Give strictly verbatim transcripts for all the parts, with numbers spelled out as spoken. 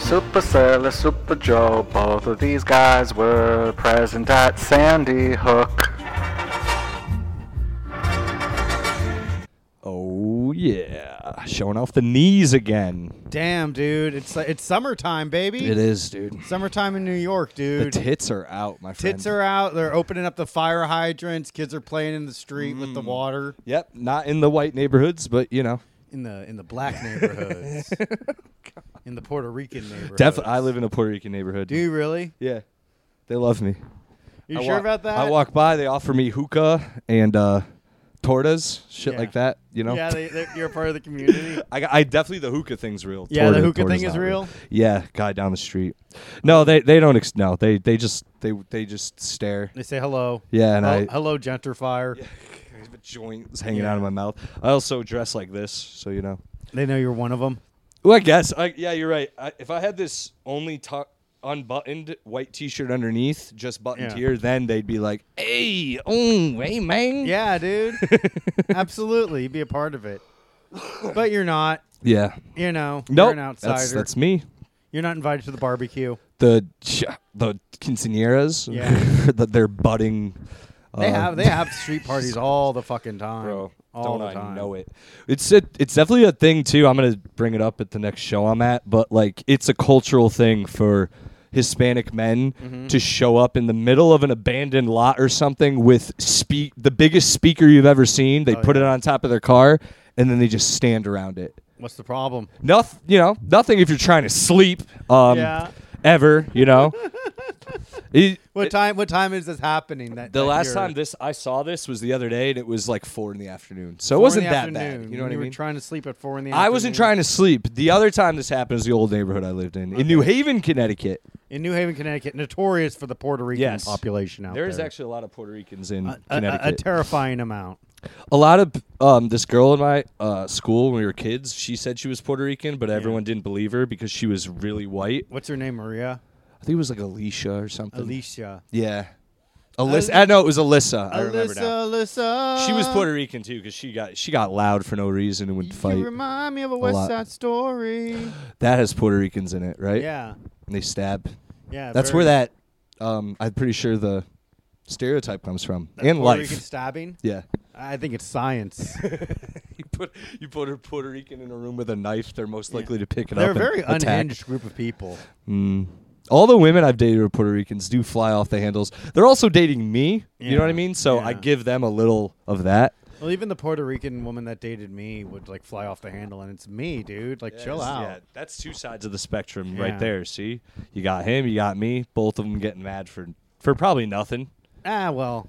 Super Sailor, Super Joe, both of these guys were present at Sandy Hook. Oh, yeah. Showing off the knees again. Damn, dude. It's it's summertime, baby. It is, dude. Summertime in New York, dude. The tits are out, my friend. Tits are out. They're opening up the fire hydrants. Kids are playing in the street Mm. with the water. Yep, not in the white neighborhoods, but, you know. In the in the black neighborhoods. In the Puerto Rican neighborhoods. Definitely. I live in a Puerto Rican neighborhood. Do you really? Yeah. They love me. You I sure wa- about that? I walk by, they offer me hookah and uh, tortas, shit Yeah. like that, you know? Yeah, they, they're- you're a part of the community. I, got, I definitely, the hookah thing's real. Yeah, the Torta- hookah torta's thing is not real? Yeah, guy down the street. No, they they don't, ex- no, they they just, they they just stare. They say hello. Yeah, and Hel- I, hello, gentrifier. I have a joint is hanging Yeah. out of my mouth. I also dress like this, so you know. They know you're one of them. Well, I guess. I, yeah, you're right. I, if I had this only tuck unbuttoned white T-shirt underneath, just buttoned Yeah. here, then they'd be like, "Hey, oh, hey, man." Yeah, dude. Absolutely, you'd be a part of it. But you're not. Yeah. You know, Nope. you're an outsider. That's that's me. You're not invited to the barbecue. The ch- the quinceañeras. Yeah. that they're budding. They uh, have they have street parties all the fucking time. Bro, all don't the I time. know it? It's a, it's definitely a thing too. I'm gonna bring it up at the next show I'm at, but like it's a cultural thing for Hispanic men Mm-hmm. to show up in the middle of an abandoned lot or something with speak the biggest speaker you've ever seen. They Oh, put yeah. it on top of their car and then they just stand around it. What's the problem? Nothing, you know, nothing if you're trying to sleep. Um, Yeah. Ever, you know. It- What time? What time is this happening? That The that last you're- time this I saw this was the other day, and it was like four in the afternoon. So four it wasn't in the that afternoon, bad. You know what when I you mean? were trying to sleep at four in the I afternoon. wasn't trying to sleep. The other time this happened is the old neighborhood I lived in, in New Haven, Connecticut. in New Haven, Connecticut, notorious for the Puerto Rican Yes. population out There is there. actually a lot of Puerto Ricans in a, a, a Connecticut. terrifying amount. A lot of um, this girl in my uh, school when we were kids, she said she was Puerto Rican, but everyone didn't believe her because she was really white. What's her name? Maria? I think it was like Alicia or something. Alicia. Yeah. Alyssa. I know it was Alyssa. I remember Alyssa, now. Alyssa. She was Puerto Rican too because she got she got loud for no reason and would You fight. remind me of a West lot. Side Story. That has Puerto Ricans in it, right? Yeah. And they stab. Yeah. That's very- where that. Um, I'm pretty sure the stereotype comes from. that and Puerto life. Rican stabbing. Yeah. I think it's science. you put you put a Puerto Rican in a room with a knife, they're most Yeah. likely to pick it They're a up. and very attack. unhinged group of people. Mm. All the women I've dated are Puerto Ricans do fly off the handles. They're also dating me. You know Yeah. what I mean? So I Yeah. give them a little of that. Well, even the Puerto Rican woman that dated me would like fly off the handle, and it's me, dude. Like, chill Yes, out. Yeah, that's two sides of the spectrum Yeah. right there. See, you got him, you got me. Both of them getting mad for for probably nothing. Ah, well,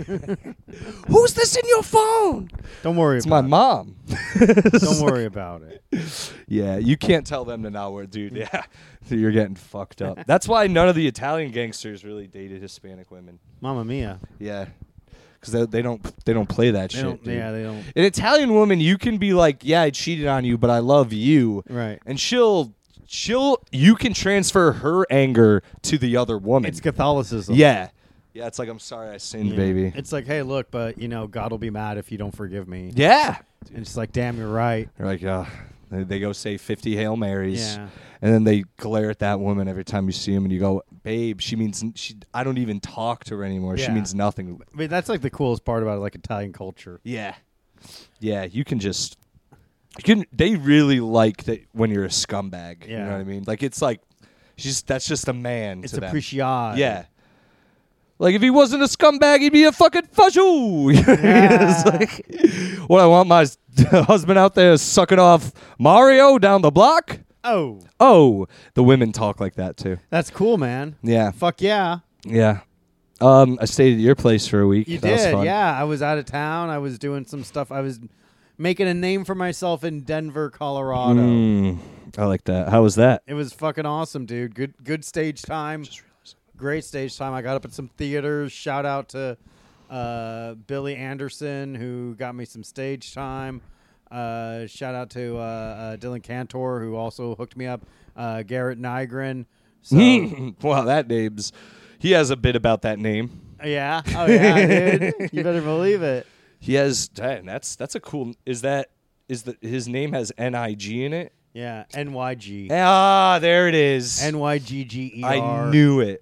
Who's this in your phone? don't worry. It's my about mom. it. Don't worry about it. Yeah, you can't tell them to not wear, dude. Yeah, you're getting fucked up. That's why none of the Italian gangsters really dated Hispanic women. Mamma mia. Yeah, because they, they don't they don't play that They shit. don't. dude. Yeah, they don't. An Italian woman, you can be like, yeah, I cheated on you, but I love you, Right. and she'll she'll you can transfer her anger to the other woman. It's Catholicism. yeah, yeah. It's like I'm sorry I sinned, Yeah. baby. It's like, hey, look, but you know, God will be mad if you don't forgive me. Yeah. And it's like, damn, you're right. They're like, uh, they, they go say fifty Hail Marys. Yeah. And then they glare at that woman every time you see him, and you go, "Babe, she means she. I don't even talk to her anymore. She Yeah. means nothing." I mean, that's like the coolest part about like Italian culture. Yeah, yeah. You can just, you can. They really like that when you're a scumbag. You Yeah. know what I mean? Like it's like, she's that's just a man. It's to them. appreciate. Yeah. Like if he wasn't a scumbag, he'd be a fucking fashoo. You know what I mean? It's like, what I want my s- husband out there sucking off Mario down the block. Oh, Oh, the women talk like that too. that's cool, man. Yeah, Fuck yeah. yeah. Um, I stayed at your place for a week. You That was did, fun. yeah. I was out of town. I was doing some stuff. I was making a name for myself in Denver, Colorado. Mm, I like that. How was that? It was fucking awesome, dude. Good, good stage time. Great stage time. I got up at some theaters. Shout out to uh, Billy Anderson who got me some stage time. Uh, shout out to uh, uh, Dylan Cantor who also hooked me up. Uh, Garrett Nygren. So Wow, that name's. He has a bit about that name. yeah, oh yeah, dude. You better believe it. He has. Damn, that's that's a cool. Is that is the his name has N I G in it? Yeah, N Y G. Ah, there it is. N Y G G E R. I knew it.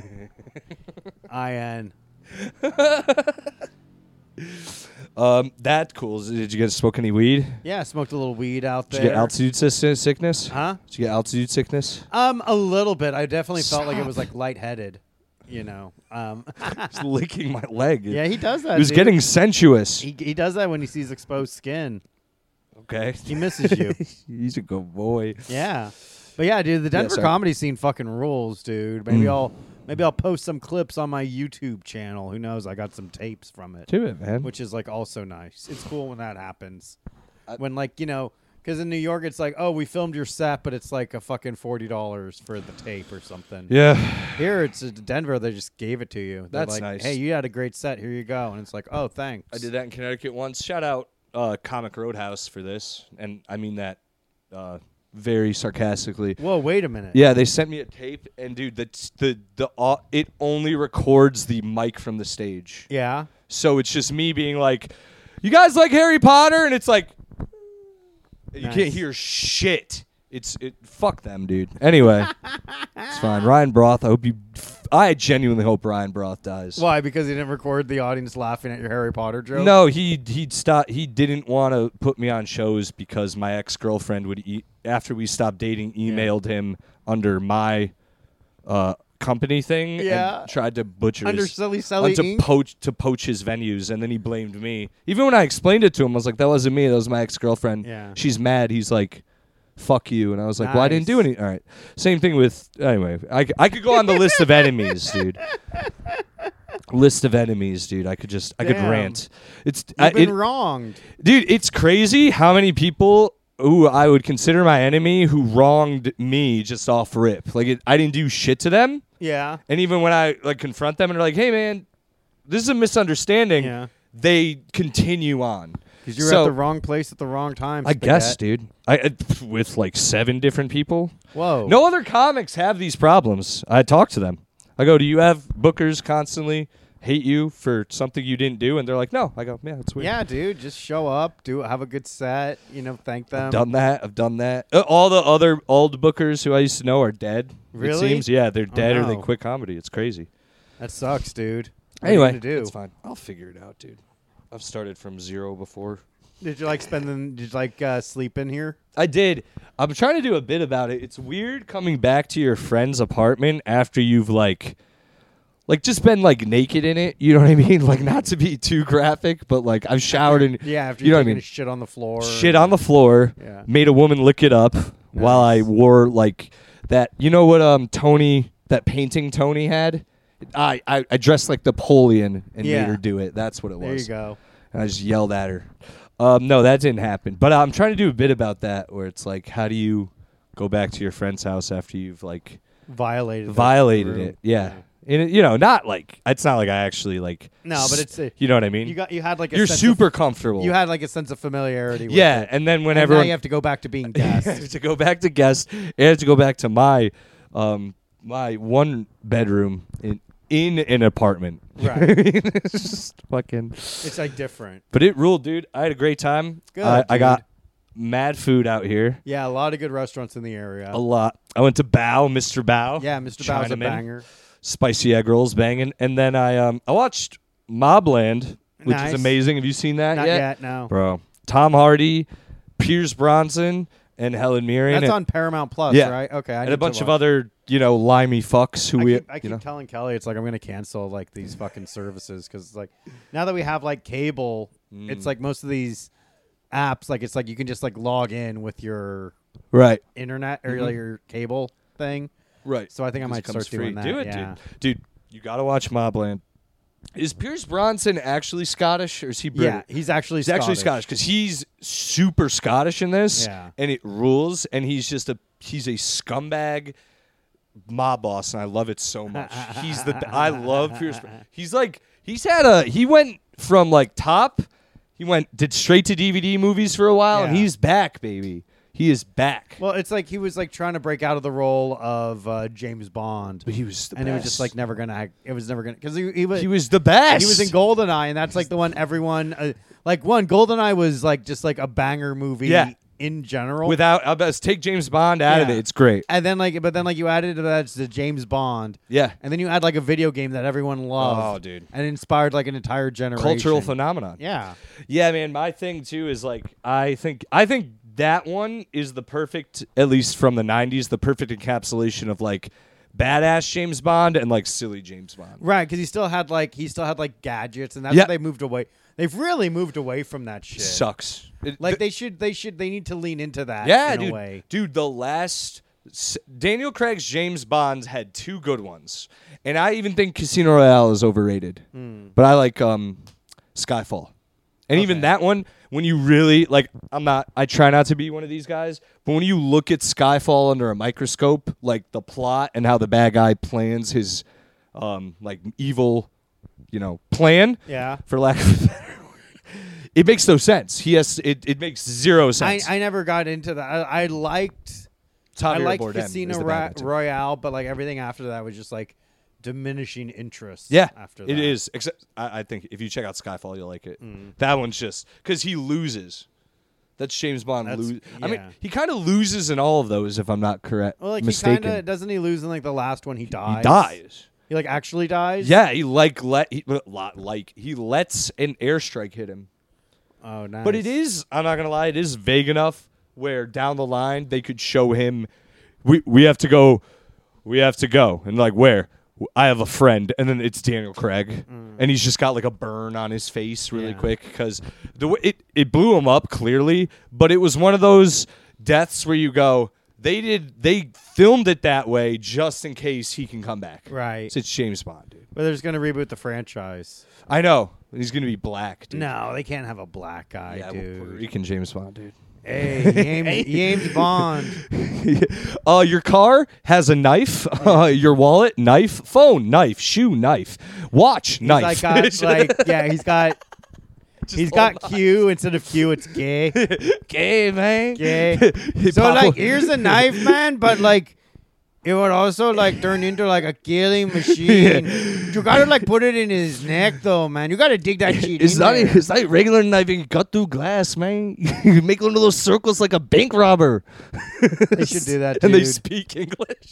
I N. Um, that cool. Did you get to smoke any weed? Yeah, smoked a little weed out Did there. you get altitude sis- sickness? Huh? Did you get altitude sickness? Um, a little bit. I definitely felt like it Stop. was like lightheaded. You know. Um. Just licking my leg. yeah, he does that. It was dude. getting sensuous. He he does that when he sees exposed skin. Okay. He misses you. He's a good boy. Yeah. But yeah, dude, the Denver sorry. comedy scene fucking rules, dude. Maybe Mm. I'll maybe I'll post some clips on my YouTube channel. Who knows? I got some tapes from it, Do it, man. which is like also nice. It's cool when that happens. I- when like, you know, because in New York it's like, oh, we filmed your set, but it's like a fucking forty dollars for the tape or something. Yeah. Here it's in Denver, they just gave it to you. They're That's like, nice. Hey, you had a great set. Here you go. And it's like, oh, thanks. I did that in Connecticut once. Shout out uh, Comic Roadhouse for this. And I mean that uh, very sarcastically. Whoa, wait a minute. Yeah, they sent me a tape, and dude, the the the uh, it only records the mic from the stage. Yeah. So it's just me being like, "You guys like Harry Potter?" And it's like, you Nice. can't hear shit. It's it. Fuck them, dude. Anyway, it's fine. Ryan Broth. I hope you. I genuinely hope Ryan Broth dies. Why? Because he didn't record the audience laughing at your Harry Potter joke? No, he he'd stop. He didn't want to put me on shows because my ex girlfriend would e- after we stopped dating, emailed him under my uh, company thing. Yeah. and tried to butcher Under his, Silly Sully uh, to Incorporated? poach to poach his venues, and then he blamed me. Even when I explained it to him, I was like, "That wasn't me. That was my ex girlfriend." Yeah. She's mad. He's like, "Fuck you," and I was like, "Well, I didn't do Nice. any." All right. Same thing with anyway. I, c- I could go on the list of enemies, dude. List of enemies, dude. I could just I could Damn. rant. It's You've I, been it, wronged. dude. It's crazy how many people who I would consider my enemy who wronged me just off rip. Like it, I didn't do shit to them, Yeah. and even when I like confront them and they're like, "Hey, man, this is a misunderstanding," Yeah. they continue on. Because you were So- at the wrong place at the wrong time. I guess, Spaghetti. dude. I uh, with like seven different people. Whoa. No other comics have these problems. I talk to them. I go, "Do you have bookers constantly hate you for something you didn't do?" And they're like, "No." I go, "Yeah, it's weird." Yeah, dude. Just show up. Do have a good set. You know, thank them. I've done that. I've done that. Uh, all the other old bookers who I used to know are dead. Really? It seems. Yeah, they're Oh, dead or they no. quit comedy. It's crazy. That sucks, dude. What Anyway, are you gonna do? it's fine. I'll figure it out, dude. I've started from zero before. Did you like spend? the- Did you like uh, sleep in here? I did. I'm trying to do a bit about it. It's weird coming back to your friend's apartment after you've like, like just been like naked in it. You know what I mean? Like not to be too graphic, but like I've showered and Yeah, after you you know what I taking mean? a shit on the floor. Shit on the floor. Yeah. Made a woman lick it up while I Nice. wore like that. You know what? Um, Tony, that painting Tony had. I I, I dressed like Napoleon and Yeah. made her do it. That's what it There was. you go. And I just yelled at her. Um, no, that didn't happen. But I'm trying to do a bit about that, where it's like, how do you go back to your friend's house after you've like Violated. the violated room. it? Yeah, and it, you know, not like it's not like I actually like. No, but it's a, you know what I mean. you got you had like a You're sense super Of, comfortable. you had like a sense of familiarity. With yeah, it. and then when And everyone now you have to go back to being I guest. have to go back to guest. I have to go back to my um my one bedroom in in an apartment. Right. It's just fucking. It's like different. But it ruled, dude. I had a great time. Good, I, I dude. got mad food out here. Yeah, a lot of good restaurants in the area. A lot. I went to Bao, Mister Bao. Yeah, Mister Bao's a Chinaman. banger. Spicy egg rolls banging. And then I um I watched Mobland, which Nice. is amazing. Have you seen that Not yet? yet, no. Bro. Tom Hardy, Pierce Bronson, and Helen Mirren. That's and, on Paramount Plus, Yeah. right? Okay, I and need a bunch to of watch. other, you know, limey fucks who I we keep, I you keep know. telling Kelly it's like I'm gonna cancel like these fucking services because like now that we have like cable, Mm. it's like most of these apps like it's like you can just like log in with your Right. internet or Mhm. like, your cable thing. Right. So I think I This might comes start doing free. that. Do it, yeah. dude. Dude, you got to watch Mobland. Is Pierce Bronson actually Scottish or is he British? Yeah, he's actually He's actually Scottish because he's super Scottish in this, Yeah. and it rules. And he's just a he's a scumbag mob boss, and I love it so much. He's the I love Pierce. He's like he's had a he went from like top, he went did straight to D V D movies for a while, and Yeah. he's back, baby. He is back. Well, it's like he was like trying to break out of the role of uh, James Bond, But he was the and best. it was just like never gonna. Act, it was never gonna because he, he was he was the best. he was in GoldenEye, and that's like the one everyone uh, like. One GoldenEye was like just like a banger movie. Yeah. in general. Without, I'll bet- take James Bond out of Yeah. it. It's great. and then like, but then like you added to that the James Bond, Yeah. and then you add like a video game that everyone loved. Oh, dude. And it inspired like an entire generation. Cultural phenomenon. Yeah. Yeah, man. My thing too is like I think I think that one is the perfect, at least from the nineties, the perfect encapsulation of like badass James Bond and like silly James Bond. Right, because he still had like he still had like gadgets, and that's Yeah. what they moved away. They've really moved away from that shit. Sucks. It- Like th- they should, they should, they need to lean into that. yeah, in dude. a way. Dude, the last s- Daniel Craig's James Bonds had two good ones, and I even think Casino Royale is overrated. But I like um, Skyfall, and even Okay. that one. When you really like, I'm not. I try not to be one of these guys, but when you look at Skyfall under a microscope, like the plot and how the bad guy plans his, um, like evil, you know, plan. Yeah. For lack of a better word, it makes no sense. He has. It, it makes zero I, sense. I never got into that. I, I liked I Javier liked Bardem is Casino the Ra- bad one, too. Royale, but like everything after that was just like diminishing interest. Yeah, after it that. is. Except I, I think if you check out Skyfall, you'll like it. Mm. That one's just because he loses. That's James Bond. That's- Lose. I mean, yeah. he kind of loses in all of those, if I'm not correct. Well, like mistaken. he kind of doesn't he lose in like the last one? He dies. he dies. He like actually dies. Yeah, he like let he, lot like he lets an airstrike hit him. Oh, nice. But it is. I'm not gonna lie. It is vague enough where down the line they could show him. We we have to go. We have to go. And like where? I have a friend, and then it's Daniel Craig, and he's just got like a burn on his face really Yeah. quick because the w- it it blew him up clearly, but it was one of those deaths where you go, they did they filmed it that way just in case he can come back. Right. So it's James Bond, dude. But they're just gonna reboot the franchise. I know he's gonna be black, dude. No, they can't have a black guy, yeah, well, Puerto dude. Rican James Bond, dude. Hey, James, James Bond. uh, your car has a knife. Uh, your wallet, knife. Phone, knife. Shoe, knife. Watch, He's knife. like got like yeah, he's got he's got Q instead of Q, it's gay. gay, man. Gay. He So pop like up- here's a knife, man, but like it would also like turn into like a killing machine. You gotta like put it in his neck though, man. You gotta dig that shit It's in not. there. It's not a regular knife. You can cut through glass, man. You make one of those circles like a bank robber. They should do that, And they dude. speak English.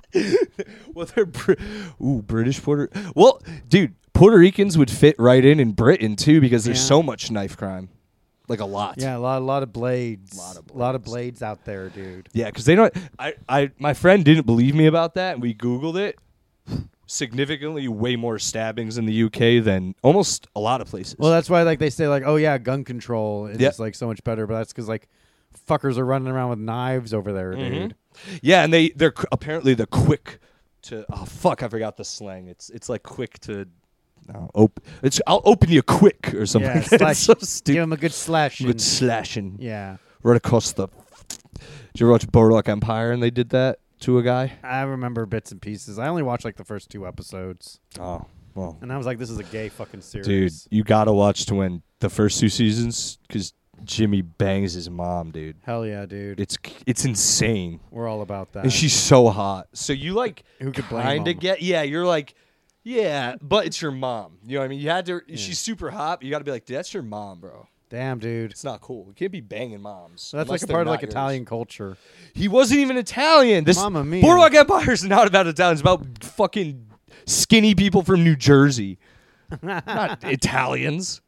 well, they're Br- ooh British Puerto. Well, dude, Puerto Ricans would fit right in in Britain too because there's Yeah. so much knife crime, like a lot. Yeah, a lot, a lot of blades. Lot of A lot of blades out there, dude. Yeah, because they don't. I, I, my friend didn't believe me about that, and we Googled it. Significantly, way more stabbings in the U K than almost a lot of places. Well, that's why like they say like, oh yeah, gun control is Yep. like so much better, but that's because like fuckers are running around with knives over there, dude. yeah, and they they're qu- apparently the quick to. Oh fuck, I forgot the slang. It's it's like quick to. Uh, op- it's I'll open you quick or something. Yeah, like that. slash, It's so give stupid. him a good slash. Good slashing Yeah, right across the. Did you ever watch Boardwalk Empire and they did that to a guy? I remember bits and pieces. I only watched like the first two episodes, Oh well, and I was like, this is a gay fucking series, dude, you gotta watch to win the first two seasons because Jimmy bangs his mom, dude. Hell yeah, dude. It's it's insane, We're all about that. and she's so hot. So you like Who could blame kind of him? get yeah. You're like yeah, but it's your mom. You know what I mean? You had to. She's super hot. But you got to be like, that's your mom, bro. Damn, dude. It's not cool. You can't be banging moms. So that's unless like a they're part of not like yours. Italian culture. He wasn't even Italian. This Mamma mia. Boardwalk Empire is not about Italians. It's about fucking skinny people from New Jersey, not Italians.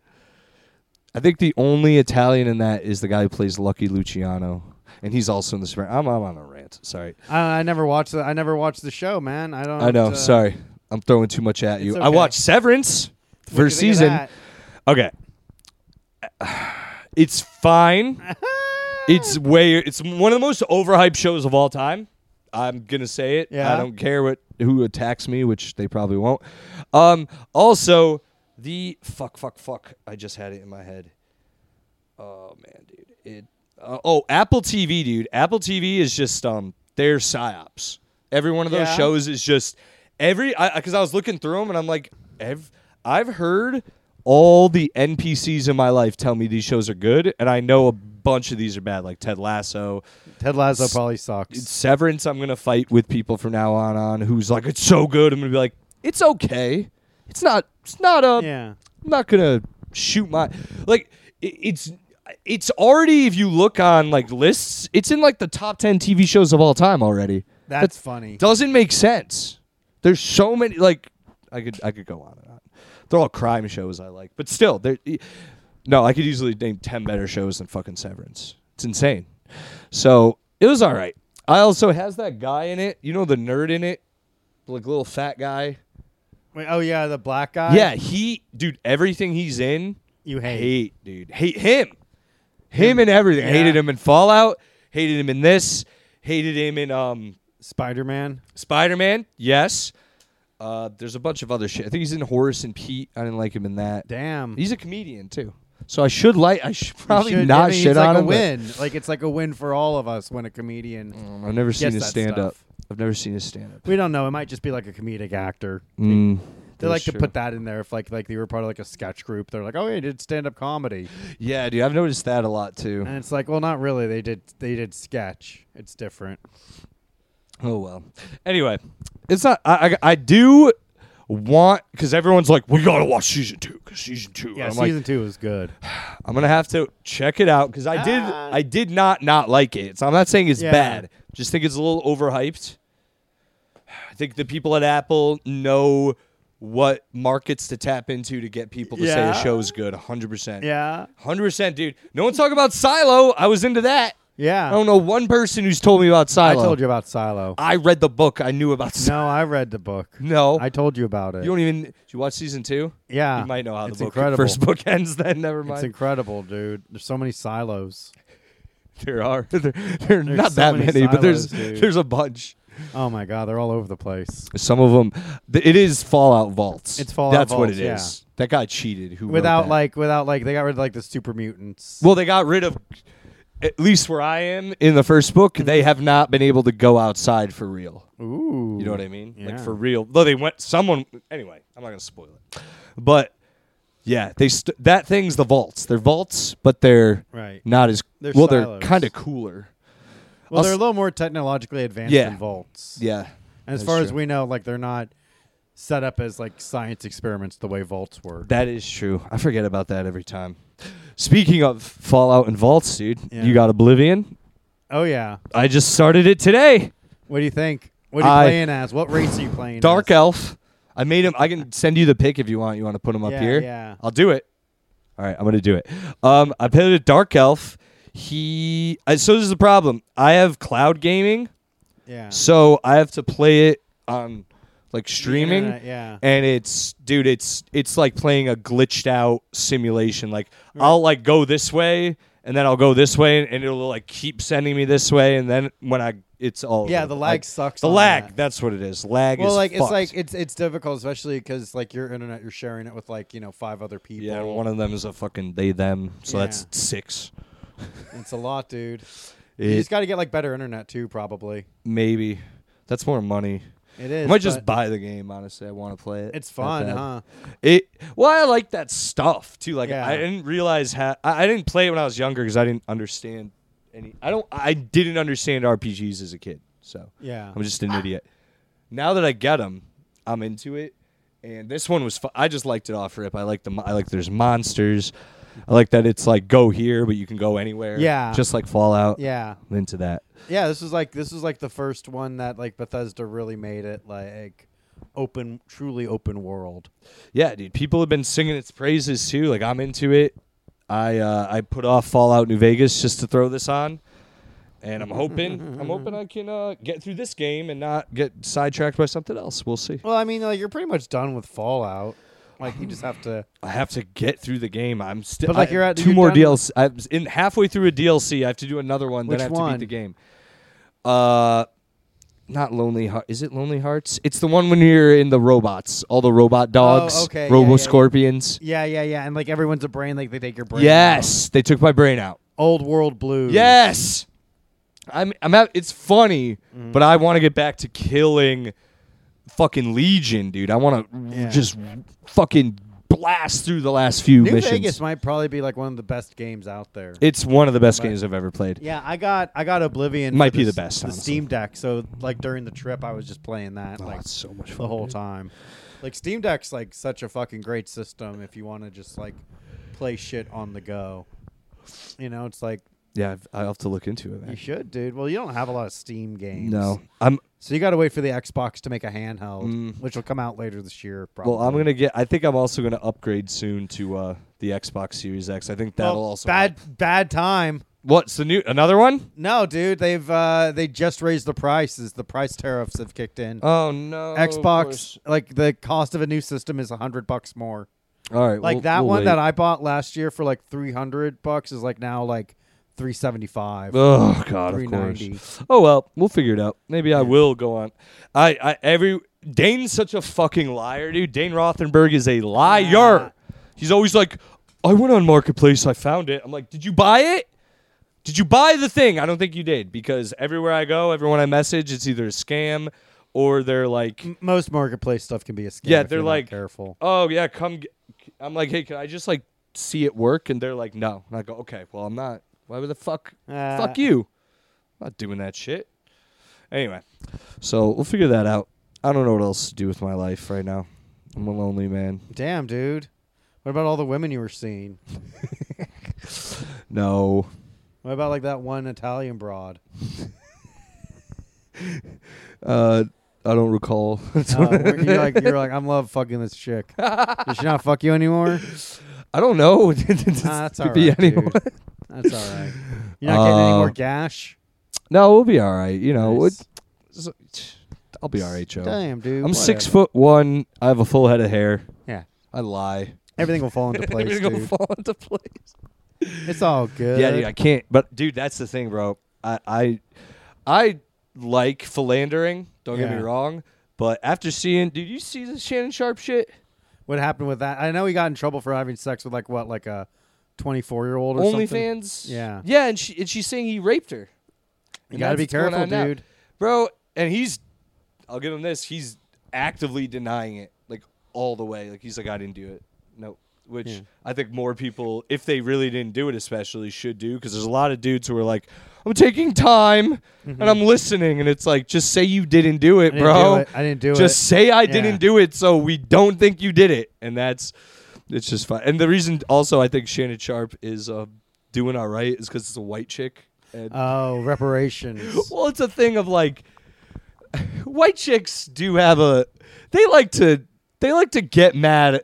I think the only Italian in that is the guy who plays Lucky Luciano, and he's also in this. I'm, I'm on a rant. Sorry. I, I never watched the. I never watched the show, man. I don't. I know. uh, Sorry, I'm throwing too much at you. It's I okay. watched Severance what do you first think of season. that? Okay, it's fine. It's way. It's one of the most overhyped shows of all time. I'm gonna say it. Yeah. I don't care what who attacks me, which they probably won't. Um. Also, the fuck, fuck, fuck. I just had it in my head. Oh man, dude. It. Uh, oh, Apple T V, dude. Apple T V is just um. They're psyops. Every one of those Yeah. shows is just every. I because I was looking through them and I'm like, ev- I've heard all the N P Cs in my life tell me these shows are good, and I know a bunch of these are bad, like Ted Lasso. Ted Lasso S- probably sucks. Severance, I'm gonna fight with people from now on on who's like, it's so good. I'm gonna be like, it's okay. It's not. It's not a. yeah. I'm not gonna shoot my like. It, it's it's already, if you look on like lists, it's in like the top ten T V shows of all time already. That's That funny. Doesn't make sense. There's so many, like, I could I could go on and on. They're all crime shows I like, but still, they're no. I could easily name ten better shows than fucking Severance. It's insane. So it was all right. I also has that guy in it. You know the nerd in it, like little fat guy. Wait, oh yeah, the black guy. Yeah, he, dude. Everything he's in, you hate. hate, dude. Hate him, him and everything. Yeah. Hated him in Fallout. Hated him in this. Hated him in um Spider-Man. Spider-Man. Yes. Uh, there's a bunch of other shit. I think he's in Horace and Pete. I didn't like him in that. Damn. He's a comedian too, so I should like. I should probably You should- not I mean, shit it's on like him. a but- win. Like it's like a win for all of us when a comedian. Mm, I've never seen Gets his that stand up. stuff. I've never seen his stand up. We don't know. It might just be like a comedic actor. Mm, They like that's to true. put that in there if like like they were part of like a sketch group. They're like, oh, he did stand up comedy, Yeah, dude, I've noticed that a lot too. and it's like, well, not really. They did they did sketch. It's different. Oh well. Anyway, it's not. I I, I do want, because everyone's like, we gotta watch season two because season two. Yeah, I'm season like, two is good. I'm gonna have to check it out because I did. Ah. I did not not like it. So I'm not saying it's Yeah. bad. Just think it's a little overhyped. I think the people at Apple know what markets to tap into to get people to say Yeah. a show's good. one hundred percent. Yeah, one hundred percent, dude. No one's talking about Silo. I was into that. yeah. I don't know one person who's told me about I Silo. told you about Silo. I read the book. I knew about Silo. No, I read the book. No. I told you about it. You don't even. Did you watch season two? yeah, You might know how it's the book, incredible. first book ends. Then never It's mind. incredible, dude. There's so many silos. there are. there, there are There's not so that many many, but there's silos, dude. there's a bunch. Oh my god, they're all over the place. Some of them. Th- it is Fallout Vaults. It's Fallout That's what Vaults, it is. yeah. That guy cheated. Who wrote Without that. like, without like, they got rid of like the super mutants. Well, they got rid of. At least where I am in the first book, they have not been able to go outside for real. Ooh, You know what I mean? Like Yeah. for real. Though they went, someone. Anyway, I'm not gonna spoil it. But yeah, they st- that thing's the vaults. They're vaults, but they're right. not as They're well. silos. They're kind of cooler. Well, I'll they're a s- little more technologically advanced Yeah. than vaults. Yeah. And as that's far as true. we know, like they're not set up as like science experiments the way vaults were. That is true. I forget about that every time. Speaking of Fallout and vaults, dude, Yeah. you got Oblivion. Oh yeah. I just started it today. What do you think? What are you I- playing as? What race are you playing? Dark as? Elf. I made him. I can send you the pic if you want. You want to put him up Yeah, here? yeah. I'll do it. All right, I'm gonna do it. Um, I played a Dark Elf. He. Uh, so this is the problem. I have cloud gaming, Yeah. so I have to play it on like streaming. Internet, yeah. And it's, dude, it's it's like playing a glitched out simulation. Like I'll like go this way, and then I'll go this way, and it'll like keep sending me this way, and then when I, it's all Yeah, over. the lag Like, sucks. The on lag, that. that's what it is. Lag Well, is like it's fucked. like it's it's difficult, especially because like your internet, you're sharing it with like you know five other people. yeah, one of them is a fucking they them, so Yeah. that's six. It's a lot, dude. you It, just got to get like better internet too, probably. maybe that's more money. It is. I might just but buy the game. Honestly, I want to play it. It's That fun, bad. huh? It. Well, I like that stuff too. Like Yeah. I didn't realize how I, I didn't play it when I was younger because I didn't understand any. I don't. I didn't understand R P Gs as a kid, so Yeah. I'm just an idiot. Now that I get them, I'm into it. And this one was. Fu- I just liked it off rip. I like the. mo- I like there's monsters. I like that it's like go here, but you can go anywhere. Yeah. Just like Fallout. Yeah. I'm into that. Yeah, this was like this was like the first one that like Bethesda really made it like open, truly open world. Yeah, dude. People have been singing its praises too. Like I'm into it. I uh, I put off Fallout New Vegas just to throw this on, and I'm hoping I'm hoping I can uh, get through this game and not get sidetracked by something else. We'll see. Well, I mean, like you're pretty much done with Fallout. Like you just have to. I have to get through the game. I'm still. But, like, you're at- two you're more done D L C. I'm in halfway through a D L C. I have to do another one. Which then I have to one? beat the game. Uh, not Lonely Heart. Is it Lonely Hearts? It's the one when you're in the robots. All the robot dogs. Oh, okay. Yeah, Robo yeah, yeah. Scorpions. Yeah, yeah, yeah, and like everyone's a brain. Like they take your brain. Yes, they took my brain out. out. Old World Blues. Yes. I'm I'm at, it's funny, Mm-hmm. but I want to get back to killing fucking Legion, dude. I want to Yeah. just fucking blast through the last few New missions. Vegas might probably be like one of the best games out there. It's one of the best But- games I've ever played. Yeah, I got I got Oblivion. Might for be the s- best, The honestly. Steam Deck. So like during the trip, I was just playing that Oh, like it's so much the fun. whole dude. time. Like Steam Deck's like such a fucking great system if you want to just like play shit on the go. You know, it's like Yeah, I've, I'll have to look into it. Man. you should, dude. Well, you don't have a lot of Steam games. No, I'm. So you got to wait for the Xbox to make a handheld, Mm. which will come out later this year. Probably. Well, I'm gonna get. I think I'm also gonna upgrade soon to uh, the Xbox Series X. I think that'll Well, also bad help. bad time. What's the new? Another one? No, dude, they've uh, they just raised the prices. The price tariffs have kicked in. Oh no! Xbox, like the cost of a new system is a hundred bucks more. All right, Like we'll, that we'll one wait. that I bought last year for like three hundred bucks is like now like three seventy five. Oh God, three of course. ninety. Oh well, we'll figure it out. Maybe I Yeah. will go on. I, I every Dane's such a fucking liar, dude. Dane Rothenberg is a liar. He's always like, I went on Marketplace, I found it. I'm like, did you buy it? Did you buy the thing? I don't think you did, because everywhere I go, everyone I message, it's either a scam or they're like, M- Most marketplace stuff can be a scam. Yeah, if they're you're not like- careful. oh yeah, come. Get. I'm like, hey, can I just like see it work? And they're like, no. And I go, okay, well I'm not. Why the fuck? Uh, Fuck you. I'm not doing that shit. Anyway, so we'll figure that out. I don't know what else to do with my life right now. I'm a lonely man. Damn, dude. What about all the women you were seeing? No. What about like that one Italian broad? Uh, I don't recall. Uh, where you're like, you're like, I'm love fucking this chick. Does she not fuck you anymore? I don't know. Ah, that's Could all be right, anyone. dude. That's all right. You're not getting any Uh, more gash. No, we'll be all right. You know, Nice. it- I'll be all right, Joe. Damn, dude. I'm six whatever. foot one. I have a full head of hair. Yeah. I lie. Everything will fall into place, Everything will dude. fall into place. It's all good. Yeah, dude, I can't. But dude, that's the thing, bro. I I, I like philandering. Don't get Yeah. me wrong. But after seeing, dude, you see the Shannon Sharp shit? What happened with that? I know he got in trouble for having sex with like what, like a twenty-four year old or something. OnlyFans. Yeah. Yeah, and she and she's saying he raped her. You And got to that's be what's going careful, on now. dude. Bro. And he's, I'll give him this. He's actively denying it, like all the way. Like he's like, I didn't do it. No. Which Yeah. I think more people, if they really didn't do it, especially should do, because there's a lot of dudes who are like, I'm taking time and I'm listening, and it's like, just say you didn't do it, I didn't bro. do it. I didn't do just it. say I Yeah. didn't do it, so we don't think you did it, and that's it's just fine. And the reason also I think Shannon Sharp is uh, doing all right is because it's a white chick. And Oh, reparations. well, it's a thing of like white chicks do have a they like to they like to get mad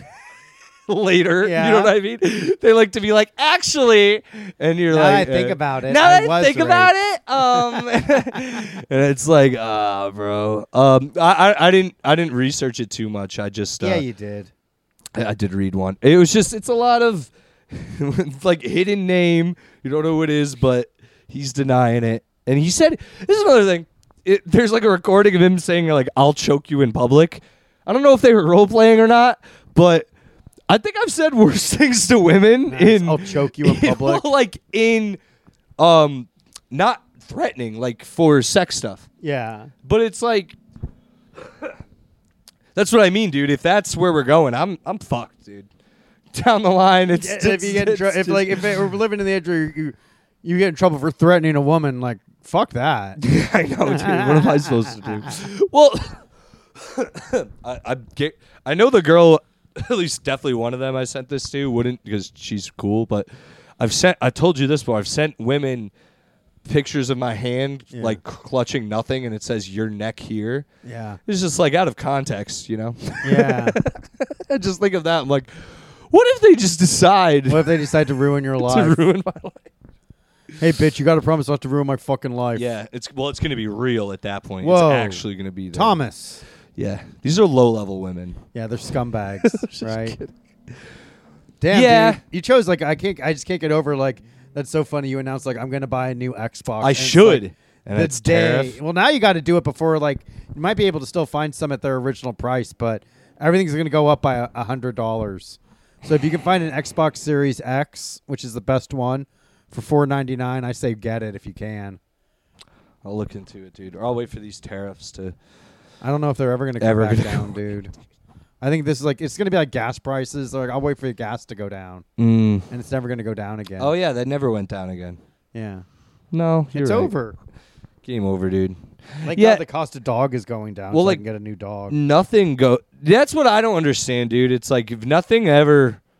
later. Yeah. You know what I mean? They like to be like, actually, and you're Now like, I think uh, about it, Now I that I was think raped. about it, um, and it's like, ah, bro. Um, I, I I didn't I didn't research it too much. I just uh, Yeah, you did. I, I did read one. It was just it's a lot of like hidden name. You don't know who it is, but he's denying it. And he said, this is another thing. It, there's like a recording of him saying like, "I'll choke you in public." I don't know if they were role playing or not, but I think I've said worse things to women Nice. in I'll choke you in public. well, like in um not threatening, like for sex stuff. Yeah. But it's like that's what I mean, dude. If that's where we're going, I'm I'm fucked, dude. Down the line, it's, Yeah, it's if you get in tr- it's if just- like if it, we're living in the edge, where you you get in trouble for threatening a woman, like fuck that. I know, dude. What am I supposed to do? Well, I, I get. I know the girl. At least, definitely one of them I sent this to wouldn't because she's cool. But I've sent. I told you this before. I've sent women pictures of my hand, Yeah. like clutching nothing, and it says your neck here. Yeah. It's just like out of context, you know. Yeah. I just think of that. I'm like, what if they just decide What if they decide to ruin your to life? ruin my life? Hey, bitch, you got to promise not to ruin my fucking life. Yeah, it's well, it's gonna be real at that point. Whoa. It's actually gonna be there. Thomas. Yeah, these are low level women. Yeah, they're scumbags, right? Damn, Yeah. dude. You chose like I can't. I just can't get over like that's so funny. You announced like I'm gonna buy a new Xbox. I and it's, should. like, and the it's day. tariff. Well, now you got to do it before like you might be able to still find some at their original price, but everything's gonna go up by a, a hundred dollars. So if you can find an Xbox Series X, which is the best one, for four ninety nine, I say get it if you can. I'll look into it, dude. Or I'll wait for these tariffs to. I don't know if they're ever gonna come Ever back gonna down, dude. I think this is like it's gonna be like gas prices. Like I'll wait for the gas to go down, Mm. and it's never gonna go down again. Oh yeah, that never went down again. yeah, No, you're it's right. over. Game over, dude. Like Yeah. yeah, the cost of dog is going down. Well, so like- I can get a new dog. Nothing go. That's what I don't understand, dude. It's like if nothing ever.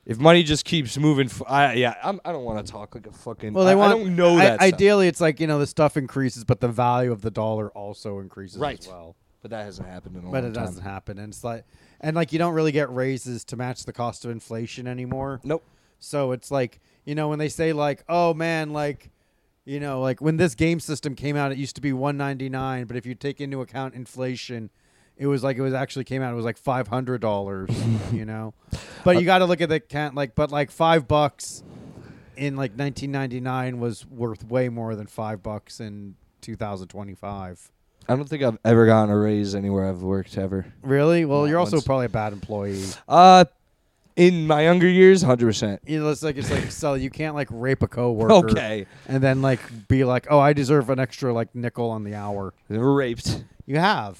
if money just keeps moving, f- I yeah, I'm, I don't want to talk like a fucking. Well, they I, want. I don't know I- that. stuff. Ideally, it's like you know the stuff increases, but the value of the dollar also increases Right. as well. but that hasn't happened in a But long it time. doesn't happen, and it's like, and like you don't really get raises to match the cost of inflation anymore. Nope. So it's like you know when they say like, oh man, like. You know, like when this game system came out, it used to be one ninety-nine, but if you take into account inflation, it was like it was actually came out. It was like five hundred dollars. You know, but you got to look at the count. Like, but like five bucks in like nineteen ninety-nine was worth way more than five bucks in two thousand twenty-five. I don't think I've ever gotten a raise anywhere I've worked ever. Really? Well, Not you're also once. probably a bad employee. Uh, in my younger years, hundred percent. You know, it's like it's like so you can't like rape a coworker. Okay. And then like be like, oh, I deserve an extra like nickel on the hour. Never raped. You have.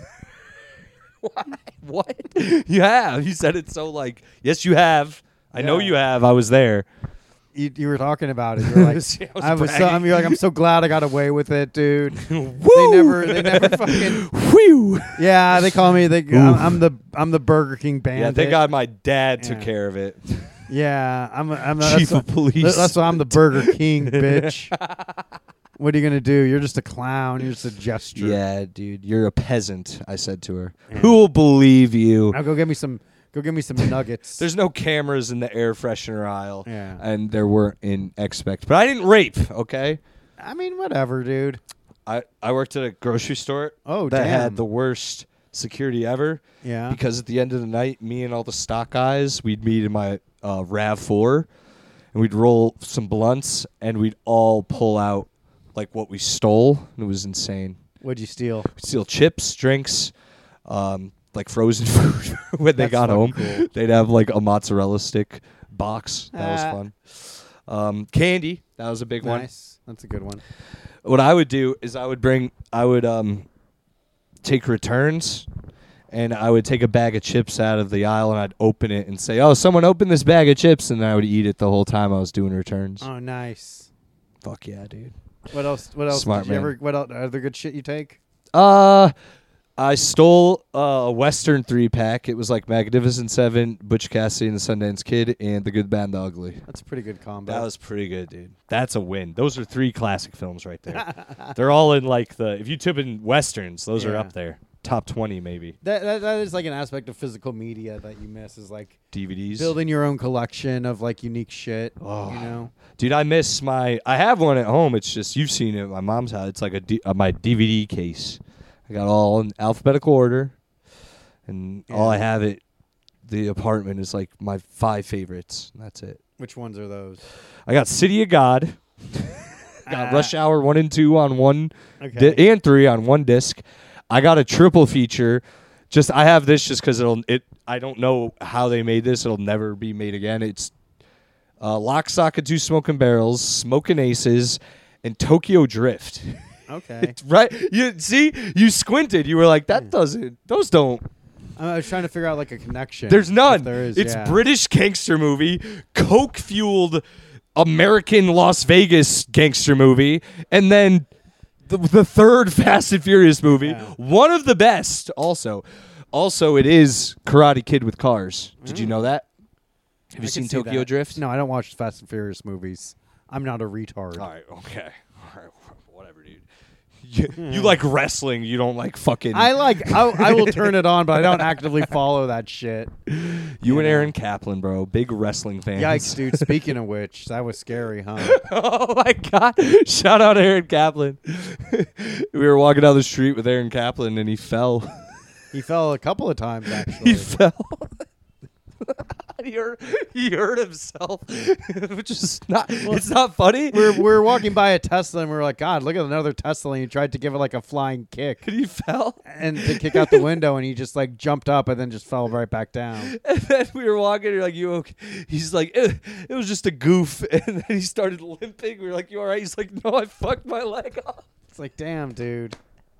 What? You have. You said it so like, yes, you have. I know Yeah. you have. I was there. You, you were talking about it. You're like, See, I was I was so, bragging. I'm, you're like, I'm so glad I got away with it, dude. Woo! They never, they never fucking. Whew. Yeah, they call me. They, I'm, I'm the, I'm the Burger King Yeah, bandit. thank God my dad took Yeah. care of it. Yeah, I'm, a, I'm a, Chief that's of why- police. That's why I'm the Burger King bitch. What are you gonna do? You're just a clown. You're just a gesture. Yeah, dude, you're a peasant. I said to her. Yeah. Who will believe you? Now go get me some. Go get me some nuggets. There's no cameras in the air freshener aisle, Yeah. and there weren't in Expect. But I didn't rape. Okay. I mean, whatever, dude. I, I worked at a grocery store Oh, that damn. had the worst security ever. Yeah. Because at the end of the night, me and all the stock guys, we'd meet in my uh, RAV four, and we'd roll some blunts, and we'd all pull out like what we stole. It was insane. What'd you steal? We'd steal chips, drinks, um, like frozen food when they That's got home. fucking cool. They'd have like a mozzarella stick box. That was Ah. fun. Um, candy. That was a big one. Nice. That's a good one. What I would do is I would bring, I would um, take returns, and I would take a bag of chips out of the aisle, and I'd open it and say, "Oh, someone open this bag of chips," and I would eat it the whole time I was doing returns. Oh, nice. Fuck yeah, dude. What else? What else? Smart did you man. ever? What else, other good shit you take? Uh, I stole uh, a Western three pack. It was like Magnificent Seven, Butch Cassidy and the Sundance Kid, and The Good, Bad, and the Ugly. That's a pretty good combo. That was pretty good, dude. That's a win. Those are three classic films right there. They're all in like the. If you tip in westerns, those are Yeah. up there, top twenty maybe. that, that that is like an aspect of physical media that you miss is like D V Ds. building your own collection of like unique shit. Oh. You know. Dude, I miss my. I have one at home. It's just you've seen it at my mom's house. It's like a D, uh, my D V D case. I got all in alphabetical order, and all I Yeah. have it. The apartment is like my five favorites. And that's it. Which ones are those? I got City of God. got Ah. Rush Hour one and two on one, Okay. di- and three on one disc. I got a triple feature. Just I have this just because it'll it. I don't know how they made this. It'll never be made again. It's uh, Lock, Stock, and Two Smoking Barrels, Smoking Aces, and Tokyo Drift. Okay. Right? You see, you squinted. You were like, that doesn't. Those don't. I was trying to figure out like a connection. There's if none. There is. It's yeah. British gangster movie, coke fueled American Las Vegas gangster movie, and then the, the third Fast and Furious movie, Yeah. one of the best. Also, also it is Karate Kid with cars. Did you know that? Have I you can seen see Tokyo that. Drift? No, I don't watch Fast and Furious movies. I'm not a retard. All right. Okay. All right. Whatever, dude. You, you like wrestling. You don't like fucking. I like. I, I will turn it on, but I don't actively follow that shit. you and know. Aaron Kaplan, bro, big wrestling fans. Yikes, dude. Speaking of which, that was scary, huh? Oh my God! Shout out Aaron Kaplan. We were walking down the street with Aaron Kaplan, and he fell. He fell a couple of times actually. He fell. he hurt. He hurt himself, which is not. It's not funny. we're we're walking by a Tesla and we are like, God, look at another Tesla. And he tried to give it like a flying kick And he fell, and to kick out the window, and he just like jumped up and then just fell right back down. and then we were walking. And you're like, "You okay?" He's like, "It, it was just a goof," and then he started limping. We were like, "You all right?" He's like, "No, I fucked my leg off." It's like, damn, dude.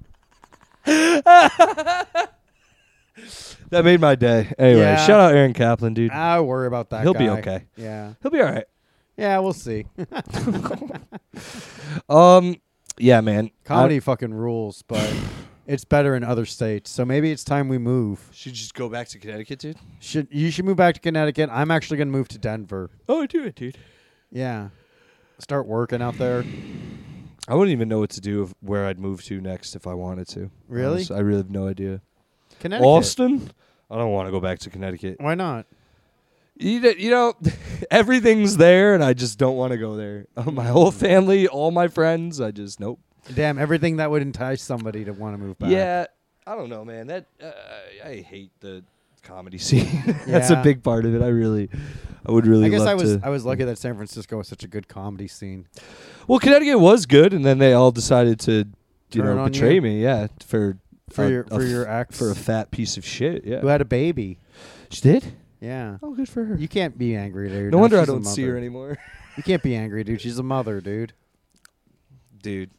That made my day. Anyway, Yeah. shout out Aaron Kaplan, dude. I worry about that. He'll be guy. okay. Yeah, He'll be all right. yeah, we'll see. Um, yeah, man. Comedy fucking rules, but it's better in other states. So maybe it's time we move. Should just go back to Connecticut, dude? Should you should move back to Connecticut? I'm actually gonna move to Denver. Oh, do it, dude. Yeah, start working out there. I wouldn't even know what to do if, where I'd move to next if I wanted to. Really? Honestly, I really have no idea. Connecticut. Austin? I don't want to go back to Connecticut. Why not? You know, you know everything's there, and I just don't want to go there. Uh, my whole family, all my friends, I just nope. Damn, everything that would entice somebody to want to move back. Yeah, I don't know, man. That uh, I hate the comedy scene. That's a Yeah. big part of it. I really, I would really. I guess love I was to- I was lucky that San Francisco was such a good comedy scene. Well, Connecticut was good, and then they all decided to, you Turn know, on betray you? me. Yeah, for For a- your a for f- your ex for a fat piece of shit. Yeah, who had a baby. she did. Yeah. Oh, good for her. You can't be angry, dude. no Now wonder I she's a don't see her mother. anymore, You can't be angry, dude. She's a mother, dude. dude.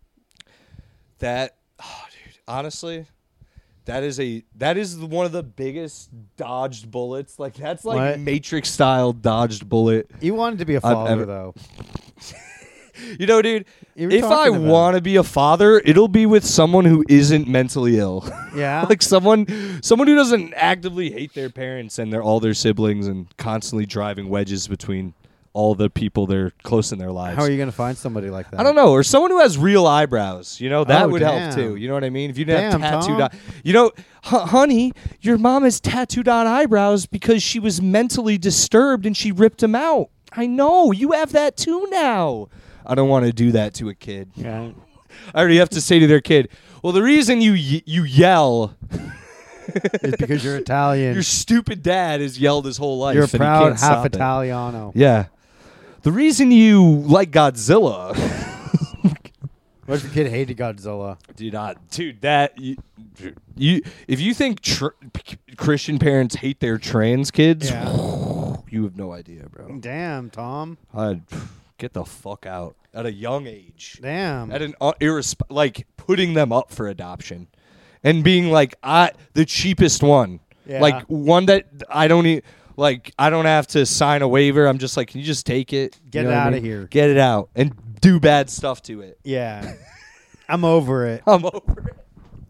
That, oh, dude. Honestly, that is a that is the- one of the biggest dodged bullets. Like that's like What? Matrix style dodged bullet. You wanted to be a I've father, ever- though. You know, dude. You were If I talking about want to be a father, it'll be with someone who isn't mentally ill. it. Yeah. like someone someone who doesn't actively hate their parents and their all their siblings and constantly driving wedges between all the people they're close in their lives. How are you going to find somebody like that? I don't know, or someone who has real eyebrows. You know, that Oh, would damn. help too. You know what I mean? If you didn't Damn, have tattooed, Tom. eye- you know, H- honey, your mom has tattooed on eyebrows because she was mentally disturbed and she ripped them out. I know you have that too now. I don't want to do that to a kid. Yeah. I already have to say to their kid, well, the reason you y- you yell, It's because you're Italian. your stupid dad has yelled his whole life. You're a and he proud can't half stop it. Italiano. Yeah. The reason you like Godzilla, What if your kid hated Godzilla? dude, uh, dude, that you, you if you think tr- Christian parents hate their trans kids, Yeah. you have no idea, bro. Damn, Tom. I'd get the fuck out at a young age. Damn. At an uh, irresp- like putting them up for adoption and being like I the cheapest one. Yeah. Like one that I don't e- like I don't have to sign a waiver. I'm just like, can you just take it? Get You know it what I outta mean? here. Get it out and do bad stuff to it. Yeah. I'm over it. I'm over it.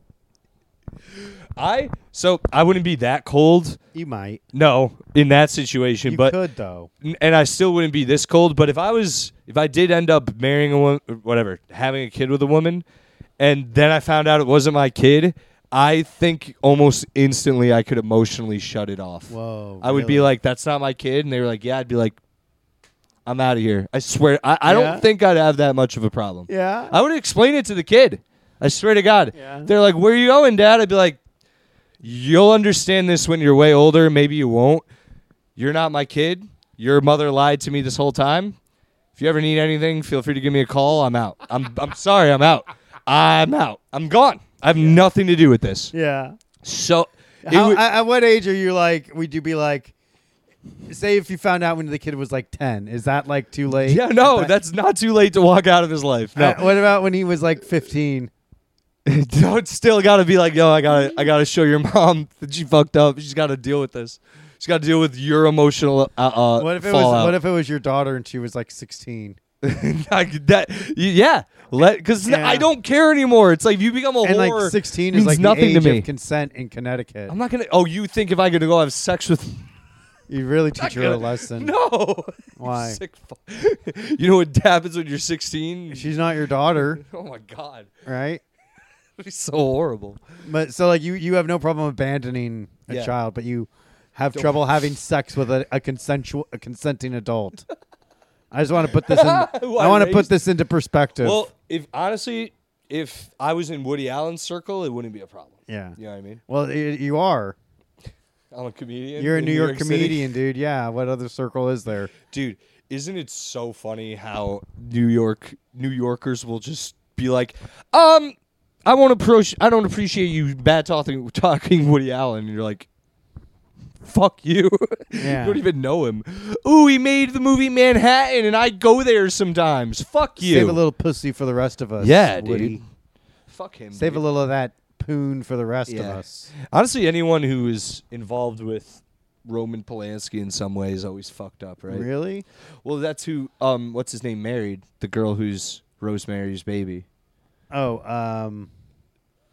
I so I wouldn't be that cold. You might. No, in that situation, You but could, though. N- and I still wouldn't be this cold. But if I was, if I did end up marrying a woman, whatever, having a kid with a woman, and then I found out it wasn't my kid, I think almost instantly I could emotionally shut it off. Whoa. I would be really? like, "That's not my kid," and they were like, "Yeah." I'd be like, "I'm out of here." I swear, I, I Yeah? don't think I'd have that much of a problem. Yeah. I would explain it to the kid. I swear to God. Yeah. They're like, "Where are you going, Dad?" I'd be like, "You'll understand this when you're way older. Maybe you won't. You're not my kid. Your mother lied to me this whole time. If you ever need anything, feel free to give me a call. I'm out. I'm I'm sorry. I'm out. I'm out. I'm gone. I have nothing to do with this." Yeah. So, it How, would- at, at what age are you like? Would you be like, say, if you found out when the kid was like ten, is that like too late? yeah, no, At that- that's not too late to walk out of his life. No, Uh, what about when he was like fifteen? no, it's still got to be like, yo, I gotta, I gotta show your mom that she fucked up. She's got to deal with this. She's got to deal with your emotional uh, uh, What if it fallout. was? What if it was your daughter and she was like sixteen? Like that, yeah. Let because Yeah. I don't care anymore. It's like if you become a And whore. like sixteen means is like nothing the to age me. of consent in Connecticut. I'm not gonna. Oh, you think if I could go have sex with? You really teach her a gonna- lesson. No. Why? Sick fu- you know what happens when you're sixteen? She's not your daughter, Oh my god, right? it'd be so horrible. But so like you, you have no problem abandoning a Yeah. child, but you have Don't- trouble having sex with a, a consensual, a consenting adult. I just want to put this in. Who I I want to put raised- this into perspective. Well, if honestly, if I was in Woody Allen's circle, it wouldn't be a problem. yeah. You know what I mean? Well, y- you are. I'm a comedian. You're a in New York, City. comedian, dude. Yeah. What other circle is there? Dude, isn't it so funny how New York New Yorkers will just be like, um, I won't approach. I don't appreciate you bad talking talking Woody Allen. And you're like, fuck you. Yeah. You don't even know him. Ooh, he made the movie Manhattan, and I go there sometimes. Fuck you. Save a little pussy for the rest of us. Yeah, Woody. dude. Fuck him. Save dude. a little of that poon for the rest of Yeah. us. Honestly, anyone who is involved with Roman Polanski in some way is always fucked up, right? Really? Well, that's who. Um, what's his name? Married the girl who's Rosemary's Baby. Oh, um,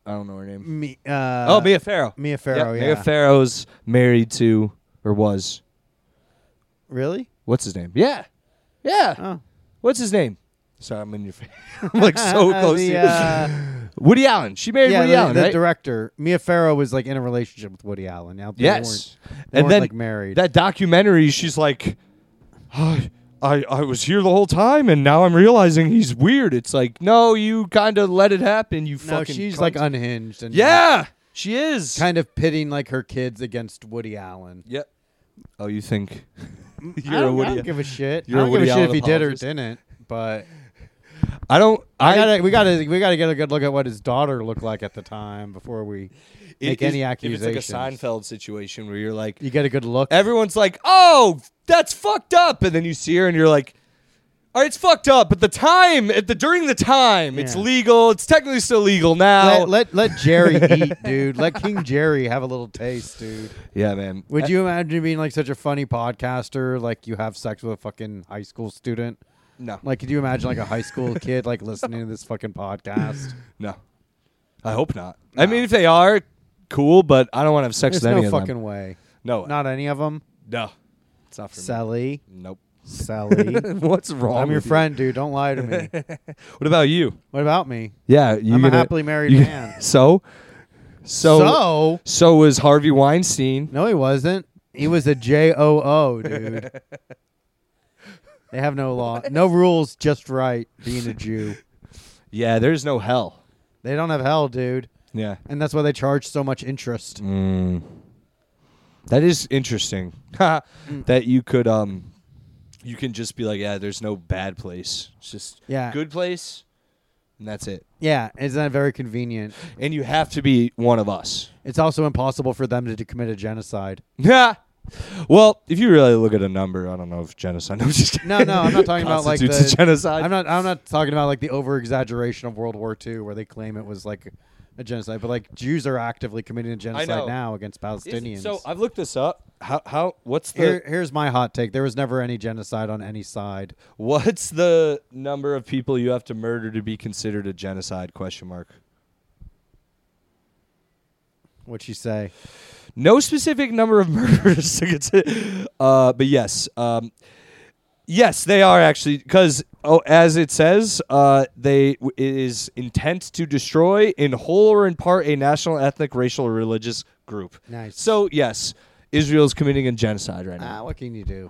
I don't know her name. Me, uh, oh, Mia Farrow. Mia Farrow, Yep, yeah. Mia Farrow's married to, or was. Really? What's his name? Yeah. Yeah. Oh. What's his name? Sorry, I'm in your face. I'm like so close The, to you. uh, Woody Allen. She married yeah, Woody the, Allen, the right? director. Mia Farrow was like in a relationship with Woody Allen. Now they Yes. weren't, they And weren't, then like married. that documentary, she's like, I, I, I was here the whole time, and now I'm realizing he's weird. It's like, no, you kind of let it happen. You no, fucking. she's cunt. like unhinged and yeah, she is. kind of pitting like her kids against Woody Allen. Yep. Oh, you think I you're a don't, I Woody? don't give a shit. You're I a don't Woody give a shit Allen if he did or apologist? didn't. But I don't. I I, gotta, we gotta, we gotta get a good look at what his daughter looked like at the time before we it- make is- any If accusations. it's like a Seinfeld situation where you're like, You get a good look. everyone's like, "Oh, that's fucked up," and then you see her and you're like, "All right, it's fucked up." But the time, at the during the time, it's Yeah. legal. It's technically still legal now. let, let let Jerry eat, dude. Let King Jerry have a little taste, dude. yeah, man. Would you imagine being like such a funny podcaster, like you have sex with a fucking high school student? No, Like, could you imagine like a high school kid like listening to this fucking podcast? no. I hope not. I mean, if they are, cool. But I don't want to have sex There's with any no of fucking them. way. No, Not any of them. no. It's not for Sally, me. Nope. Sally. What's wrong? I'm your with you? friend, dude. Don't lie to me. What about you? What about me? Yeah, you I'm gonna, a happily married you- man. So, so, So, so was Harvey Weinstein. no, he wasn't. He was a J O O, dude. They have no law, no rules, just right. Being a Jew, Yeah, there's no hell. they don't have hell, dude, Yeah. and that's why they charge so much interest. Mm. That is interesting. That you could um you can just be like, yeah, there's no bad place. It's just Yeah. good place and that's it. Yeah, isn't that very convenient? And you have to be one of us. It's also impossible for them to, to commit a genocide. Yeah. Well, if you really look at a number, I don't know if genocide. No, I'm just kidding. No, no, I'm not talking about like Constitutes the a genocide. I'm not. I'm not talking about like the over exaggeration of World War Two, where they claim it was like a genocide. But like Jews are actively committing a know. genocide now against Is- Palestinians. So I've looked this up. How how what's the Here, here's my hot take: there was never any genocide on any side. what's the number of people you have to murder to be considered a genocide? Question mark. What'd you say? No specific number of murders to consider. Uh, but yes, um, yes, they are actually because oh, as it says, uh, they w- it is intent to destroy in whole or in part a national, ethnic, racial, or religious group. Nice. So yes, Israel's committing a genocide right now. Ah, what can you do?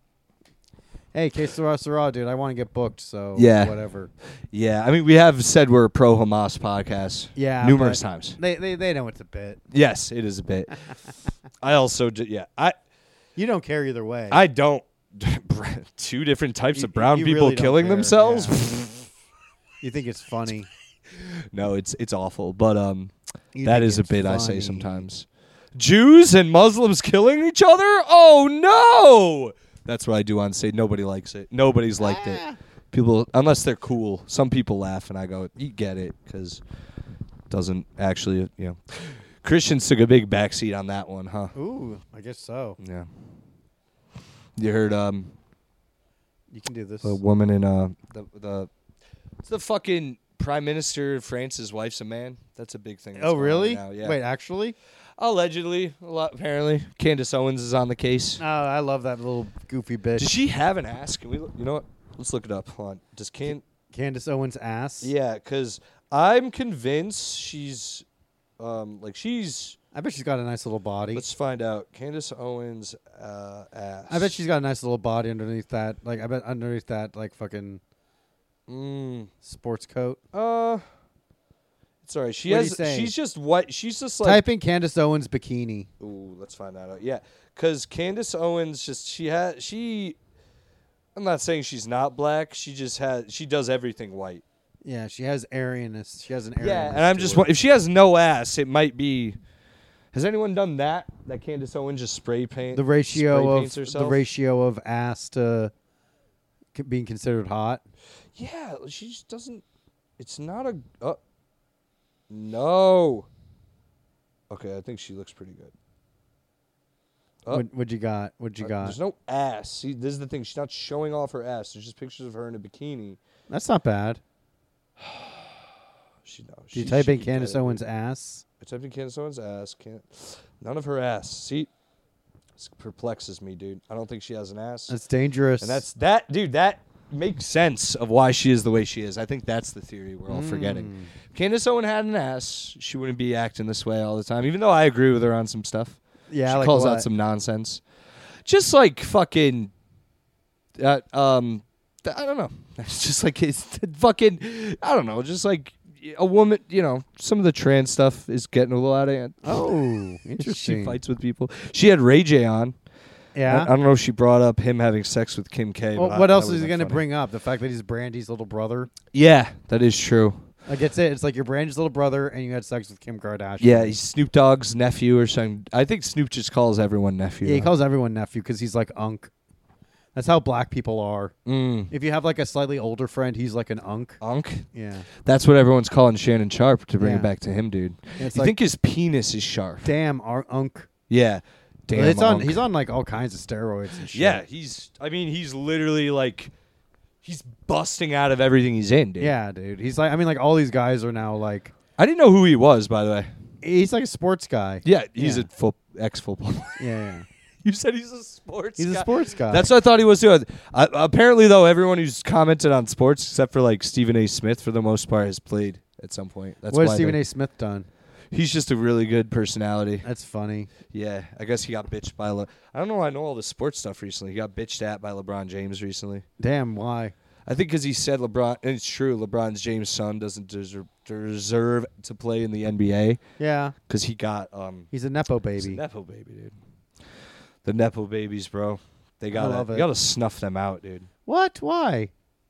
Hey, que sera sera, dude. I want to get booked, so Yeah. whatever. Yeah, I mean we have said we're a pro Hamas podcast. Yeah, numerous but times. They they they know it's a bit. Yes, it is a bit. I also d- yeah I You don't care either way. I don't. Two different types You- of brown you people really don't killing care, themselves. yeah. You think it's funny? No, it's it's awful, but um, You that think is a it's bit I say funny. sometimes. Jews and Muslims killing each other? Oh no! That's what I do on stage. Nobody likes it. Nobody's liked Ah. it. People, unless they're cool. Some people laugh, and I go, "You get it," because doesn't actually, you know. Christians took a big backseat on that one, huh? Ooh, I guess so. Yeah. You heard um You can do this. the woman in uh the the it's the fucking prime minister of France's wife's a man. That's a big thing. that's Oh, going on really? right now, yeah. Wait, actually? Allegedly, a lot apparently. Candace Owens is on the case. Oh, I love that little goofy bitch. Does she have an ass? Can we? Look, you know what? Let's look it up. Hold on. Does Can? Candace Owens' ass? Yeah, because I'm convinced she's, um, like she's. I bet she's got a nice little body. Let's find out. Candace Owens' uh, ass. I bet she's got a nice little body underneath that. Like, I bet underneath that, like, fucking Mm, sports coat. uh. It's alright. She What do has. you say? She's just white. She's just like. Type in Candace Owens bikini. Ooh, let's find that out. Yeah, because Candace Owens just she had she. I'm not saying she's not black. She just has. She does everything white. Yeah, she has Aryanness. She has an Aryanness. Yeah, and I'm to just her. wa- if she has no ass, it might be. Has anyone done that? That Candace Owens just spray paint the spray ratio of paints the herself? ratio of ass to c- being considered hot. Yeah, she just doesn't. It's not a. Uh, no. Okay, I think she looks pretty good. Oh. What what you got? What you Uh, got? There's no ass. See, this is the thing. She's not showing off her ass. There's just pictures of her in a bikini. That's not bad. She knows. Did you She- type she in can get Candace it, dude. Owens' ass? I typed in Candace Owens' ass. Can't. None of her ass. See, this perplexes me, dude. I don't think she has an ass. That's dangerous. And that's that, dude. That makes sense of why she is the way she is. I think that's the theory we're all forgetting. If Candace Owens had an ass, she wouldn't be acting this way all the time. Even though I agree with her on some stuff. yeah. she like calls what? out some nonsense, just like fucking. Uh, um, th- I don't know. It's just like it's fucking. I don't know. Just like a woman. You know, some of the trans stuff is getting a little out of hand. Oh, She interesting. fights with people. She had Ray J on. Yeah. I, I don't know if she brought up him having sex with Kim K. Well, but I- what that else would've is he been going to funny. bring up? The fact that he's Brandy's little brother? Yeah, that is true. Like, it's it. It's like you're Brandy's little brother and you had sex with Kim Kardashian. Yeah, he's Snoop Dogg's nephew or something. I think Snoop just calls everyone nephew. Yeah, he though. calls everyone nephew because he's like unk. That's how black people are. Mm. If you have like a slightly older friend, he's like an unk. Unk. Yeah. That's what everyone's calling Shannon Sharp to bring Yeah. it back to him, dude. And it's You like, think his penis is sharp? damn, our unk. Yeah. Damn. it's on. Unk. He's on like all kinds of steroids and shit. Yeah, he's. I mean, he's literally like, he's busting out of everything he's in, dude. Yeah, dude. He's like. I mean, like all these guys are now like. I didn't know who he was, by the way. He's like a sports guy. Yeah, he's Yeah. a fo- ex-football. Yeah. yeah. You said he's a sports. He's guy. a sports guy. That's what I thought he was doing. Uh, apparently, though, everyone who's commented on sports, except for like Stephen A. Smith, for the most part, has played at some point. That's what has why Stephen they're- A. Smith done? He's just a really good personality. That's funny. Yeah, I guess he got bitched by. Le- I don't know. Why I know all the sports stuff recently. He got bitched at by LeBron James recently. Damn. Why? I think because he said LeBron, and it's true. LeBron James' son doesn't deserve, deserve to play in the N B A Yeah. because he got um. He's a nepo He's a baby. nepo baby, dude. The nepo babies, bro. They gotta, love it. you gotta snuff them out, dude. What? Why?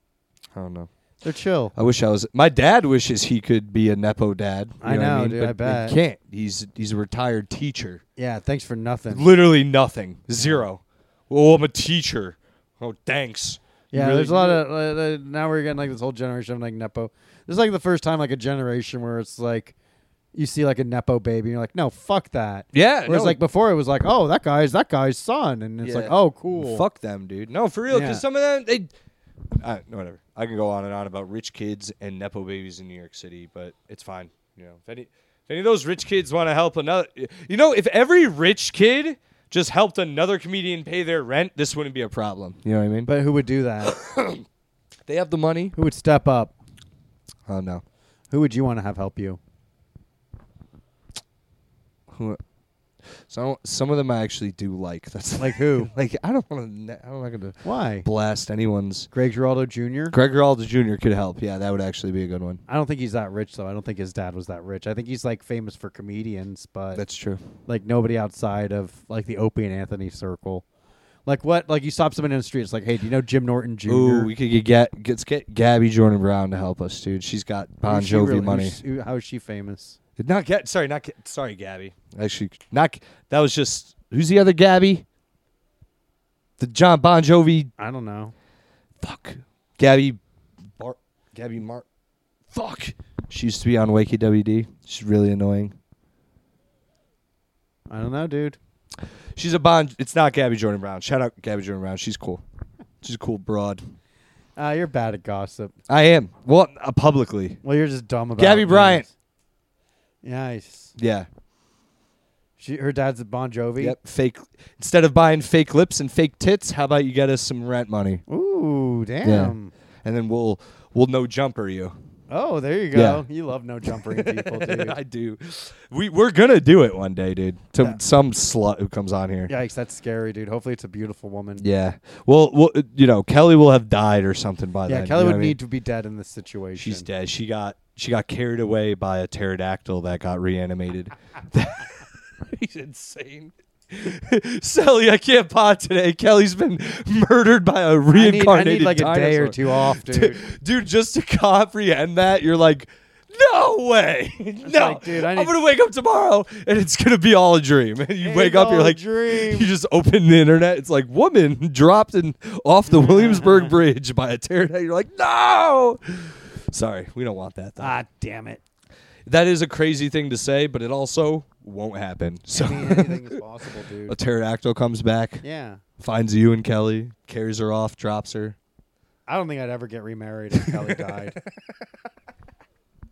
I don't know. They're chill. I wish I was. My dad wishes he could be a nepo dad. You I know, what know, mean? dude, But I bet. he can't. He's he's a retired teacher. Yeah. Thanks for nothing. Literally nothing. Zero. Oh, I'm a teacher. Oh, thanks. You Yeah, really- there's a lot of uh, uh, now we're getting like this whole generation of like nepo. This is like the first time like a generation where it's like you see like a nepo baby and you're like, no, fuck that. Yeah. Whereas no, like before it was like, oh, that guy's that guy's son, and it's Yeah. like, oh, cool. Fuck them, dude. No, for real. Because Yeah. some of them, they. Uh, whatever. I can go on and on about rich kids and nepo babies in New York City, but it's fine. You know, if any, if any of those rich kids want to help another, you know, if every rich kid just helped another comedian pay their rent, this wouldn't be a problem. You know what I mean? But who would do that? They have the money. Who would step up? Oh no. Who would you want to have help you? Who? Some some of them I actually do like. That's Like who? like I don't want to. I'm not gonna Why? blast anyone's. Greg Giraldo Junior Greg Giraldo Junior could help. Yeah, that would actually be a good one. I don't think he's that rich though. I don't think his dad was that rich. I think he's like famous for comedians, but That's true. like nobody outside of like the Opie and Anthony circle. Like what? Like you stop someone in the street, it's like, hey, do you know Jim Norton Junior? Ooh, we could get, get get get Gabby Jordan Brown to help us, dude. She's got Bon Who's she Jovi really- money. who's- who- how is she famous? Not get sorry, not get, sorry, Gabby. Actually, not that was just who's the other Gabby? The John Bon Jovi. I don't know. Fuck, Gabby, Bar, Gabby Mark. Fuck, she used to be on Wakey W D. She's really annoying. I don't know, dude. She's a Bon. It's not Gabby Jordan Brown. Shout out Gabby Jordan Brown. She's cool. She's a cool broad. Uh, you're bad at gossip. I am. Well, uh, publicly. Well, you're just dumb about Gabby names. Bryant. Nice. Yeah. She, her dad's a Bon Jovi. Yep. Fake. Instead of buying fake lips and fake tits, how about you get us some rent money, Ooh, damn. and then we'll we'll no jumper you. Oh, there you go. You love no jumpering people, dude. I do. We we're gonna do it one day, dude. To Yeah. some slut who comes on here. Yikes, that's scary, dude. Hopefully, it's a beautiful woman. Yeah. Well, well, uh, you know, Kelly will have died or something by Yeah, then. Kelly you know would what I mean? need to be dead in this situation. She's dead. She got she got carried away by a pterodactyl that got reanimated. He's insane. Sally, I can't pot today. Kelly's been murdered by a I need, reincarnated I need like a day or dinosaur. two off, dude. Dude, just to comprehend that, you're like, no way. no. like, dude, I I'm need- going to wake up tomorrow and it's going to be all a dream. And you wake It's up, you're all a like, dream. you just open the internet. It's like, woman dropped in off the Williamsburg Bridge by a pterodactyl. You're like, no. Sorry, we don't want that, though. Ah, damn it. That is a crazy thing to say, but it also won't happen. So I mean, anything is possible, a dude. pterodactyl comes back, Yeah. finds you and Kelly, carries her off, drops her. I don't think I'd ever get remarried if Kelly died.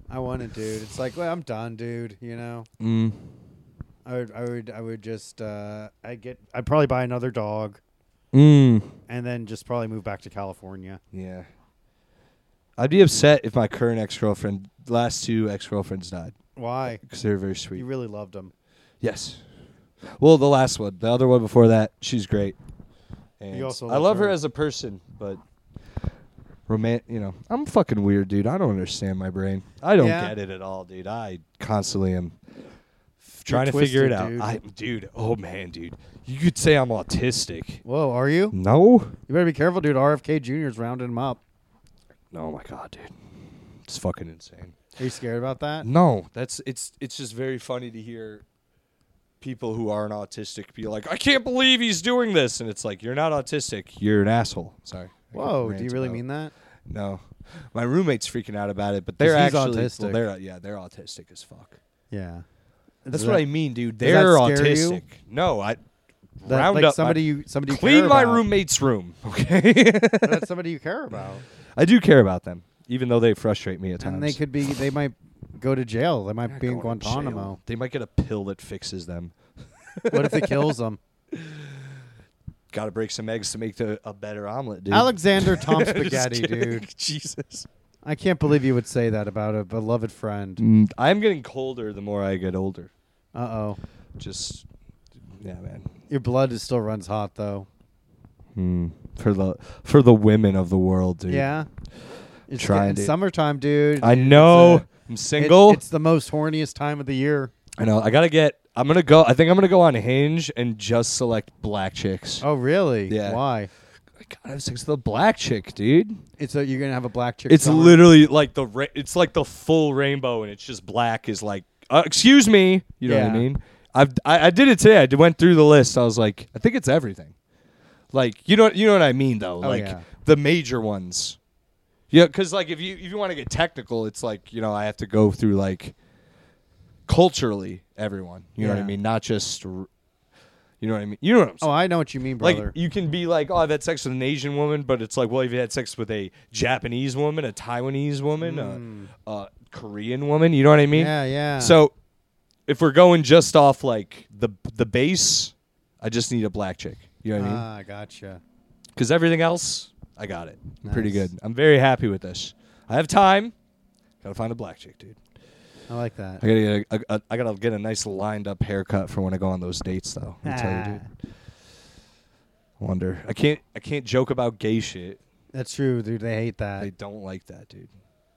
I wouldn't, dude. It's like, well, I'm done, dude. You know, Mm. I would, I would, I would just, uh, I get, I'd probably buy another dog, Mm. and then just probably move back to California. Yeah. I'd be upset if my current ex-girlfriend, last two ex-girlfriends died Why? because they were very sweet. You really loved them. Yes. Well, the last one. The other one before that, she's great. And You also I love love her her. as a person, but roman you know, I'm fucking weird, dude. I don't understand my brain. I don't Yeah. get it at all, dude. I constantly am f- trying to figure it twisted, out. dude. I dude, oh man, dude. You could say I'm autistic. Whoa, are you? No? You better be careful, dude. R F K Junior's rounding him up. Oh my god, dude. It's fucking insane. Are you scared about that? No, that's it's it's just very funny to hear people who aren't autistic be like, I can't believe he's doing this, and it's like, you're not autistic, you're an asshole. Sorry. I Whoa, rant do you really about- mean that? No, my roommate's freaking out about it, but they're he's actually autistic. Well, they're yeah, they're autistic as fuck. Yeah. That's Does what that- I mean, dude. does that They're scare you? autistic. No, I That, round like up somebody my, you somebody you clean care my about. roommate's room, okay? That's somebody you care about. I do care about them, even though they frustrate me at times. And they could be they might go to jail. They might They're be in going to jail. Guantanamo. They might get a pill that fixes them. What if it kills them? Got to break some eggs to make the, a better omelet, dude. Alexander Tom Just Spaghetti, kidding. dude. Jesus. I can't believe you would say that about a beloved friend. Mm, I'm getting colder the more I get older. Uh oh. Just, yeah, man. Your blood is still runs hot though. Mm, for the for the women of the world, dude. Yeah. It's Trying, getting dude. summertime, dude. I It's, know. uh, I'm it- single. it's the most horniest time of the year. I know. I gotta get. I'm gonna go. I think I'm gonna go on Hinge and just select black chicks. Oh really? Yeah. Why? I gotta have sex with a black chick, dude. It's a, you're gonna have a black chick. It's summer? literally like the ra- it's like the full rainbow, and it's just black is like. Uh, excuse me. You know what I Yeah. mean? I've I, I did it today. I did, went through the list. I was like, I think it's everything. Like you know you know what I mean though. Oh, like yeah. the major ones. Yeah, because like if you if you want to get technical, it's like you know I have to go through like culturally everyone. You know what I Yeah. mean? Not just. r- You know what I mean? You know what I'm saying? Oh, I know what you mean, brother. Like you can be like, oh, I've had sex with an Asian woman, but it's like, well, if you had sex with a Japanese woman, a Taiwanese woman, a, a Korean woman, you know what I mean? Mm. yeah, yeah. So if we're going just off like the the base, I just need a black chick. You know what I mean? Ah, gotcha. Because everything else, I got it. I'm pretty Nice. good. I'm very happy with this. I have time. Gotta find a black chick, dude. I like that. I gotta get a, a, a, I gotta get a nice lined up haircut for when I go on those dates, though. I'll tell you, dude. I wonder. I can't. I can't joke about gay shit. That's true, dude. They hate that. They don't like that, dude.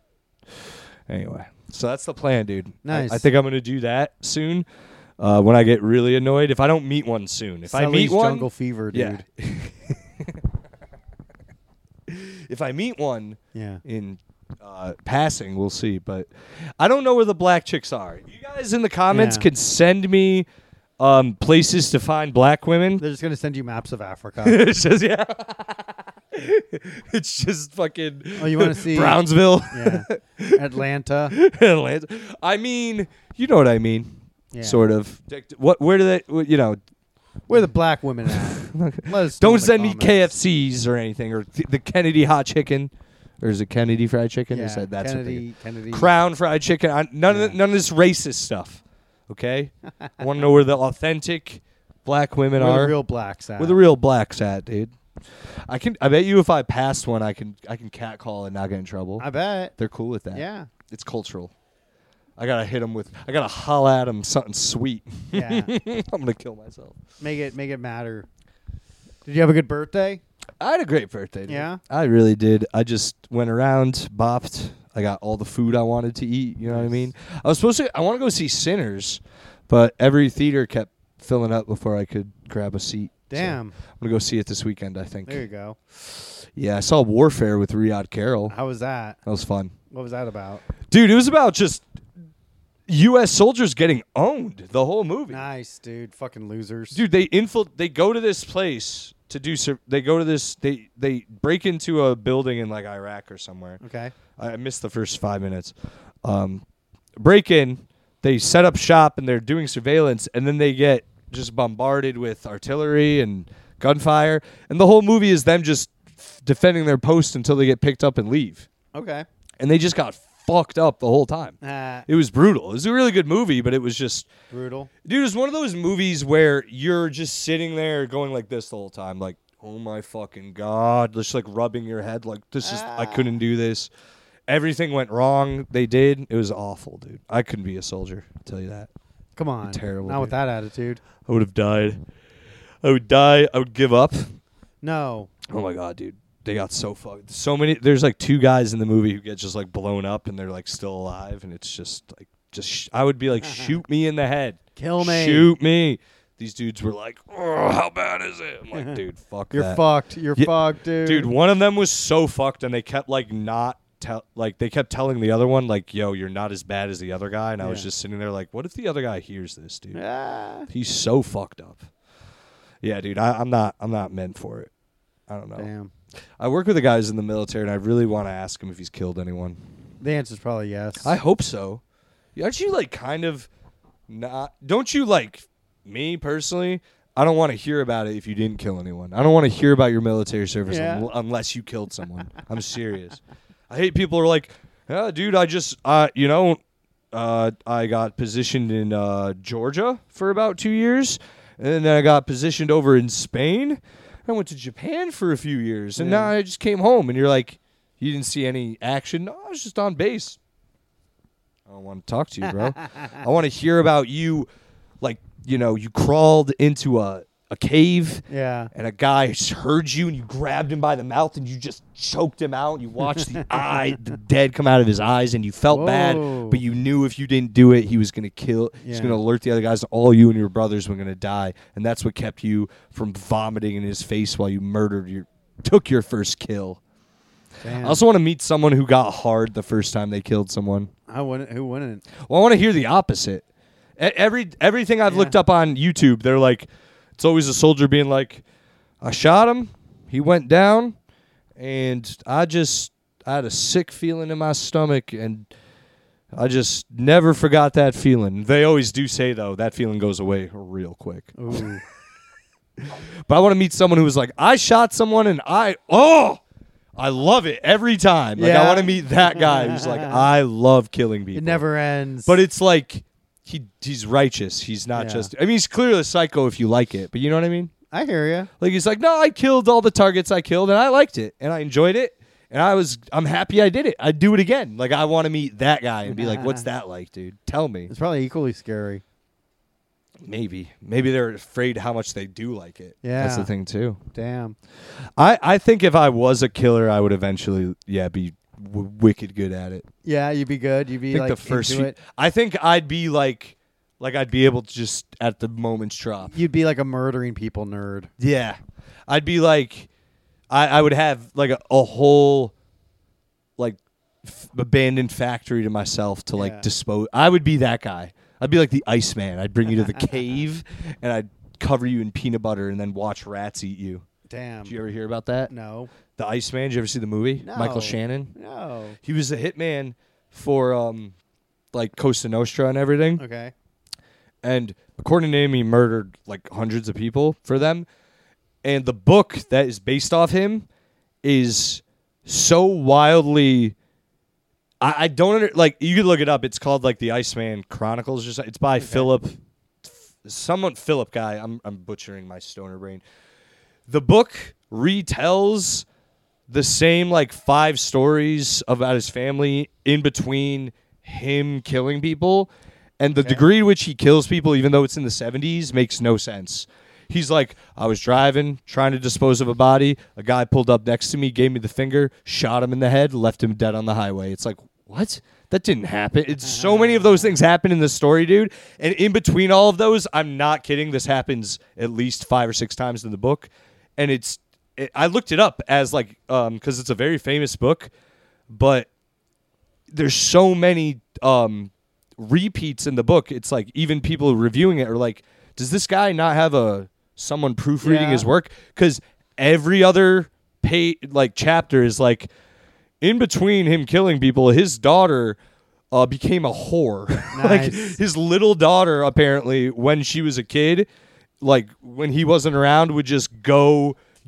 Anyway, so that's the plan, dude. I- Nice. I, think I'm gonna do that soon. Uh, when I get really annoyed, if I don't meet one soon, if I Sully's meet one, Jungle Fever, dude. yeah. If I meet one Yeah. in uh, passing, we'll see. But I don't know where the black chicks are. You guys in the comments Yeah. can send me um, places to find black women. They're just gonna send you maps of Africa. It's just yeah. It's just fucking. Oh, you wanna see- Brownsville? yeah. Atlanta. Atlanta. I mean, you know what I mean. Yeah. Sort of. What? Where do they? what- You know, Where the black women at? Let us know in don't the send me comments. K F Cs or anything, or th- the Kennedy hot chicken, or is it Kennedy fried chicken? Yeah, Is that that's what they- Kennedy. Kennedy. Crown fried chicken. I, none Yeah. of the, none of this racist stuff. Okay, I want to know where the authentic black women Where are. the real blacks at? Where the real blacks at, dude. I can. I bet you if I passed one, I can. I can catcall and not get in trouble. I bet. They're cool with that. Yeah. It's cultural. I gotta hit them with. I gotta holla at them something sweet. Yeah. I'm gonna kill myself. Make it make it matter. Did you have a good birthday? I had a great birthday. Dude. Yeah? I really did. I just went around, bopped. I got all the food I wanted to eat. You know what I Nice. mean? I was supposed to. I want to go see Sinners, but every theater kept filling up before I could grab a seat. So Damn. I'm gonna go see it this weekend. I think. There you go. Yeah, I saw Warfare with Riyadh Carroll. How was that? That was fun, What was that about? dude. It was about just U S soldiers getting owned. The whole movie. Nice, dude. Fucking losers. Dude, they infil- They go to this place to do. Sur- they go to this. They they break into a building in like Iraq or somewhere. Okay. I missed the first five minutes. Um, break in. They set up shop and they're doing surveillance, and then they get just bombarded with artillery and gunfire, and the whole movie is them just f- defending their post until they get picked up and leave. Okay. And they just got fucked up the whole time. Ah, It was brutal. It was a really good movie, but it was just, brutal. dude, it was one of those movies where you're just sitting there going like this the whole time, like, oh my fucking God, just like rubbing your head like, this is, I couldn't do this. Everything went wrong. They did. It was awful, dude. I couldn't be a soldier, I'll tell you that. Come on. Terrible, Not with dude. that attitude. I would have died. I would die. I would give up. No. Oh my God, dude. They got so fucked. So many. There's like two guys in the movie who get just like blown up and they're like still alive. And it's just like, just, sh- I would be like, shoot me in the head. Kill me. Shoot me. These dudes were like, oh, how bad is it? I'm like, dude, fuck You're that. fucked. You're Yeah, fucked, dude. Dude, one of them was so fucked and they kept like not tell, like they kept telling the other one like, yo, you're not as bad as the other guy. And I was Yeah. just sitting there like, what if the other guy hears this, dude? Ah, He's so fucked up. Yeah, dude, I, I'm not. I'm not meant for it. I don't know. damn. I work with a guy who's in the military, and I really want to ask him if he's killed anyone. The answer's probably yes. I hope so. Aren't you like kind of not? Don't you like me personally? I don't want to hear about it if you didn't kill anyone. I don't want to hear about your military service Yeah. un- unless you killed someone. I'm serious. I hate people who are like, yeah, dude, I just, uh, you know, uh, I got positioned in uh, Georgia for about two years. And then I got positioned over in Spain. I went to Japan for a few years. And Yeah. now I just came home. And you're like, you didn't see any action? No, I was just on base. I don't want to talk to you, bro. I want to hear about you, like, you know, you crawled into a, a cave. Yeah. And a guy heard you and you grabbed him by the mouth and you just choked him out. And you watched the eye, the dead come out of his eyes and you felt bad, Whoa. but you knew if you didn't do it, he was going to kill, he's Yeah. going to alert the other guys, all you and your brothers were going to die. And that's what kept you from vomiting in his face while you murdered your, took your first kill. Damn. I also want to meet someone who got hard the first time they killed someone. I wouldn't. Who wouldn't? Well, I want to hear the opposite. E- Every everything I've Yeah. looked up on YouTube, they're like, it's always a soldier being like, I shot him, he went down, and I just I had a sick feeling in my stomach, and I just never forgot that feeling. They always do say though that feeling goes away real quick. Ooh. But I want to meet someone who was like, I shot someone, and I oh. I love it every time. Like I Yeah. want to meet that guy who's like, I love killing people. It never ends. But it's like he he's righteous. He's not Yeah. just. I mean, he's clearly a psycho if you like it. But you know what I mean? I hear you. Like he's like, no, I killed all the targets I killed, and I liked it, and I enjoyed it, and I was I'm happy I did it. I'd do it again. Like I want to meet that guy and be like, what's that like, dude? Tell me. It's probably equally scary. Maybe maybe they're afraid how much they do like it. That's the Yeah. thing too. Damn. I I think if I was a killer, I would eventually yeah be w- wicked good at it. Yeah, you'd be good. You'd be I think like the first into few, it. I think I'd be like like I'd be able to just at the moment's drop. You'd be like a murdering people nerd. Yeah. I'd be like I, I would have like a, a whole like f- abandoned factory to myself to like Yeah. dispose. I would be that guy. I'd be like the Iceman. I'd bring you to the cave and I'd cover you in peanut butter and then watch rats eat you. Damn. Did you ever hear about that? No. The Iceman, did you ever see the movie? No. Michael Shannon? No. He was a hitman for um like Costa Nostra and everything. Okay. And according to him, he murdered like hundreds of people for them. And the book that is based off him is so wildly. I, I don't under, like. You could look it up. It's called like the Iceman Chronicles. Or something. It's by Philip. Someone Philip guy. I'm I'm butchering my stoner brain. The book retells the same like five stories about his family in between him killing people. And the Okay. degree to which he kills people, even though it's in the seventies, makes no sense. He's like, I was driving, trying to dispose of a body. A guy pulled up next to me, gave me the finger, shot him in the head, left him dead on the highway. It's like, what? That didn't happen. It's so many of those things happen in the story, dude. And in between all of those, I'm not kidding. This happens at least five or six times in the book. And it's, it, I looked it up as like, um, because it's a very famous book, but there's so many, um, repeats in the book. It's like even people reviewing it are like, does this guy not have a someone proofreading Yeah. his work? Because every other pay like chapter is like in between him killing people, his daughter uh, became a whore. Like Nice. his little daughter apparently when she was a kid, like when he wasn't around, would just go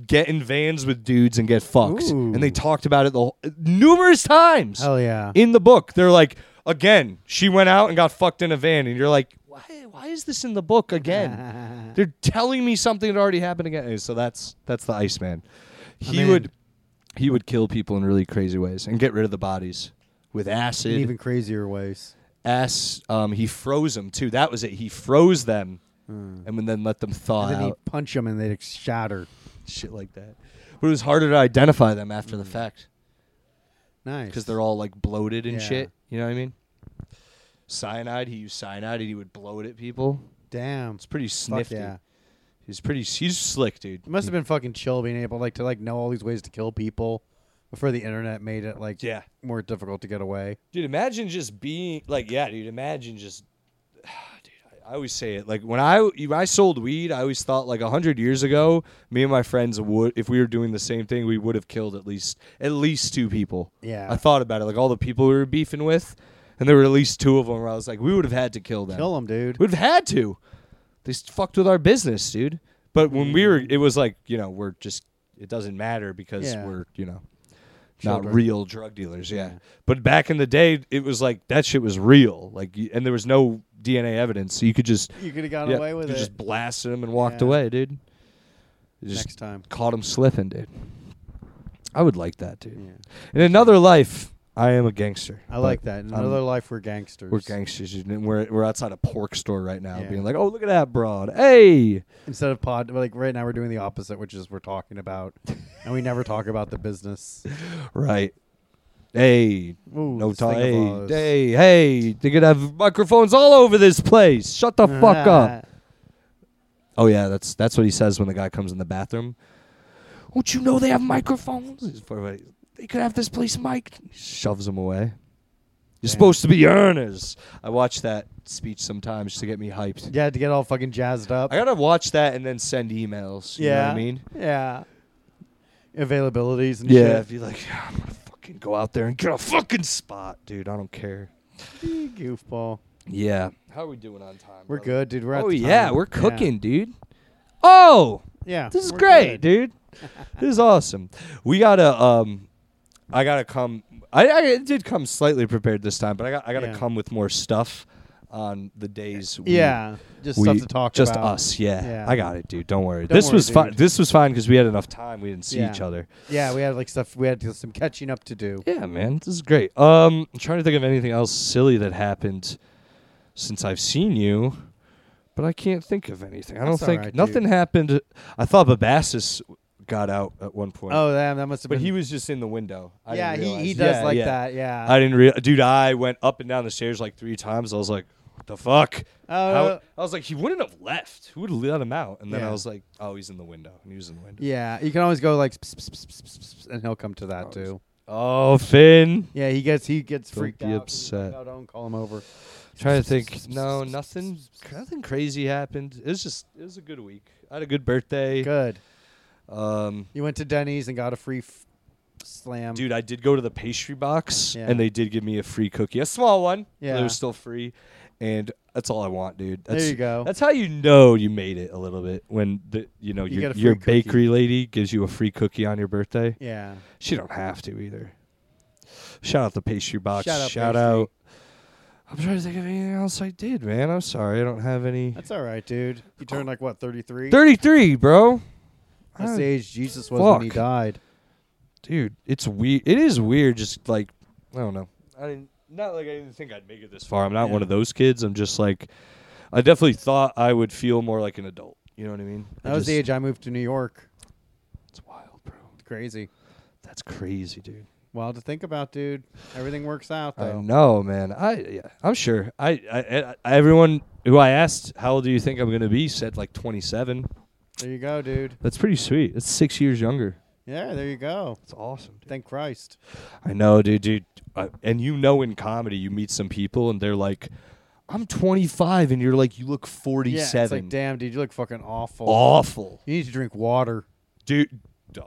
get in vans with dudes and get fucked. Ooh. And they talked about it the whole, numerous times. Hell yeah. In the book, they're like, again, she went out and got fucked in a van, and you're like, why? Why is this in the book again? They're telling me something that already happened again. So that's that's the Iceman. He mean- would he would kill people in really crazy ways and get rid of the bodies with acid. In even crazier ways. Ass. Um, he froze them too. That was it. He froze them, Mm. and then let them thaw And then out. he'd punch them and they'd shatter. Shit like that. But it was harder to identify them after the fact Nice. because they're all like bloated and Yeah. shit. You know what I mean? Cyanide. He used cyanide and he would blow it at people. Damn. It's pretty Fuck snifty. yeah. He's pretty. He's slick, dude. It must have been fucking chill being able like to like know all these ways to kill people before the internet made it like Yeah, more difficult to get away. dude. Imagine just being like, yeah, dude. Imagine just, dude. I, I always say it like when I when I sold weed, I always thought like a hundred years ago, me and my friends would, if we were doing the same thing, we would have killed at least at least two people. Yeah. I thought about it, like all the people we were beefing with, and there were at least two of them where I was like, we would have had to kill them. Kill them, dude. We'd have had to. They s- fucked with our business, dude. But when we were, it was like, you know, we're just, it doesn't matter because Yeah. we're, you know, Children. not real drug dealers. Yeah. Yeah. But back in the day, it was like, that shit was real. Like, y- and there was no D N A evidence. So you could just, You could have gotten yeah, away with you it just blasted them and walked Yeah. away, dude. You just next time. caught them slipping, dude. I would like that, dude. Yeah. In another life, I am a gangster. I but like that. In I'm- another life, we're gangsters. We're gangsters. dude, and We're, we're outside a pork store right now Yeah. being like, oh, look at that broad. Hey. Instead of pod, like right now, we're doing the opposite, which is we're talking about, and we never talk about the business. Right. Hey. Ooh, No this time. thing of Hey, ours. hey, hey. They could have microphones all over this place. Shut the fuck up. Oh, yeah. That's that's what he says when the guy comes in the bathroom. Don't you know they have microphones? He's for- They could have this place mic'd. He shoves them away. You're Damn. supposed to be earners. I watch that speech sometimes to get me hyped. Yeah, to get all fucking jazzed up. I gotta watch that and then send emails. You yeah, know what I mean? Yeah. Availabilities and Yeah, shit. be like, yeah, I'm gonna fucking go out there and get a fucking spot, dude. I don't care. You goofball. Yeah. How are we doing on time? We're brother? good, dude. We're at Oh the yeah, time. we're cooking, dude. Oh, Yeah, this is we're great, good. dude. This is awesome. We gotta um, I gotta come. I, I did come slightly prepared this time, but I got I gotta Yeah. come with more stuff on the days. We, Yeah, just we, stuff to talk just about. us. Yeah, Yeah. I got it, dude. Don't worry. Don't this worry, was fine. dude. This was fine because we had enough time. We didn't see Yeah. each other. Yeah, we had like stuff. We had to, some catching up to do. Yeah, man, this is great. Um, I'm trying to think of anything else silly that happened since I've seen you, but I can't think of anything. I don't That's all think right, nothing dude. happened. I thought Babassus got out at one point. Oh, damn, that must have but been. he was just in the window. I yeah, didn't he, he realize. does Yeah, like yeah. that. Yeah. I didn't real, dude. I went up and down the stairs like three times. I was like, "What the fuck?" Oh, How, I was like, "He wouldn't have left. Who would have let him out?" And then Yeah. I was like, "Oh, he's in the window." And he was in the window. yeah, you can always go like, pss, pss, pss, pss, pss, pss, and he'll come to that Oh, too. Oh, Finn. Yeah, he gets he gets Don't freaked be out. 'cause he's like, upset. No, don't call him over. Trying to think. No, nothing. Nothing crazy happened. It was just. It was a good week. I had a good birthday. Good. Um, You went to Denny's and got a free f- slam. dude, I did go to the pastry box, Yeah. and they did give me a free cookie, a small one. but Yeah. it was still free, and that's all I want, dude. That's, There you go. That's how you know you made it a little bit when the you know You your get a your free cookie. bakery lady gives you a free cookie on your birthday. Yeah. She don't have to either. Shout out the pastry box. Shout out Shout pastry. out. I'm trying to think of anything else I did, man. I'm sorry, I don't have any. That's all right, dude. You turned like what, thirty-three? thirty-three, bro. That's I- the age Jesus was when he Fuck. died. Dude, it's weird. It is weird. Just like I don't know. I didn't not like I didn't think I'd make it this far. I'm not Yeah. one of those kids. I'm just like I definitely thought I would feel more like an adult. You know what I mean? I That was the just- age I moved to New York. It's wild, bro. It's crazy. That's crazy, dude. Wild to think about, dude. Everything works out I though. know, man. I yeah, I'm sure. I, I, I everyone who I asked how old do you think I'm gonna be said like twenty-seven. There you go, dude. That's pretty sweet. That's six years younger. Yeah, there you go. That's awesome, dude. Thank Christ. I know, dude, dude. Uh, and you know, in comedy, you meet some people and they're like, "I'm twenty-five," and you're like, "You look forty-seven." Yeah, it's like, damn, dude, you look fucking awful. Awful, You need to drink water. dude. Dog.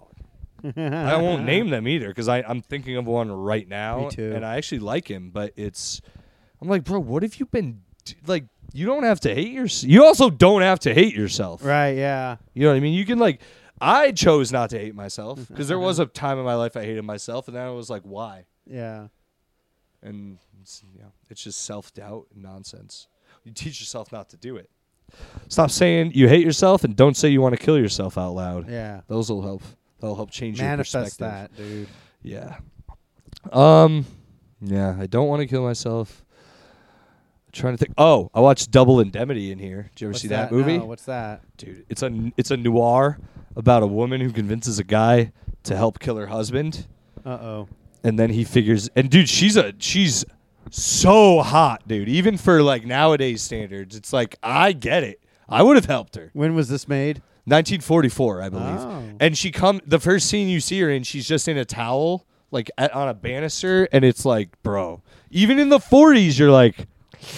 I won't name them either because I'm thinking of one right now, Me too. and I actually like him. But it's, I'm like, bro, what have you been d- like? You don't have to hate yourself. You also don't have to hate yourself. Right, yeah. You know what I mean? You can like, I chose not to hate myself because there was a time in my life I hated myself, and then I was like, why? Yeah. And it's, you know, it's just self-doubt and nonsense. You teach yourself not to do it. Stop saying you hate yourself and don't say you want to kill yourself out loud. Yeah. Those will help. That'll help change Manifest your perspective. that, dude. Yeah. Um. Yeah, I don't want to kill myself. I'm trying to think. Oh, I watched Double Indemnity in here. Did you ever What's see that, movie? No, what's that? Dude, it's a it's a noir about a woman who convinces a guy to help kill her husband, Uh oh. and then he figures. And dude, she's a she's so hot, dude. Even for like nowadays standards, it's like I get it. I would have helped her. When was this made? nineteen forty-four, I believe. Oh. And she come the first scene you see her in, she's just in a towel, like at, on a banister, and it's like, bro. Even in the forties, you're like.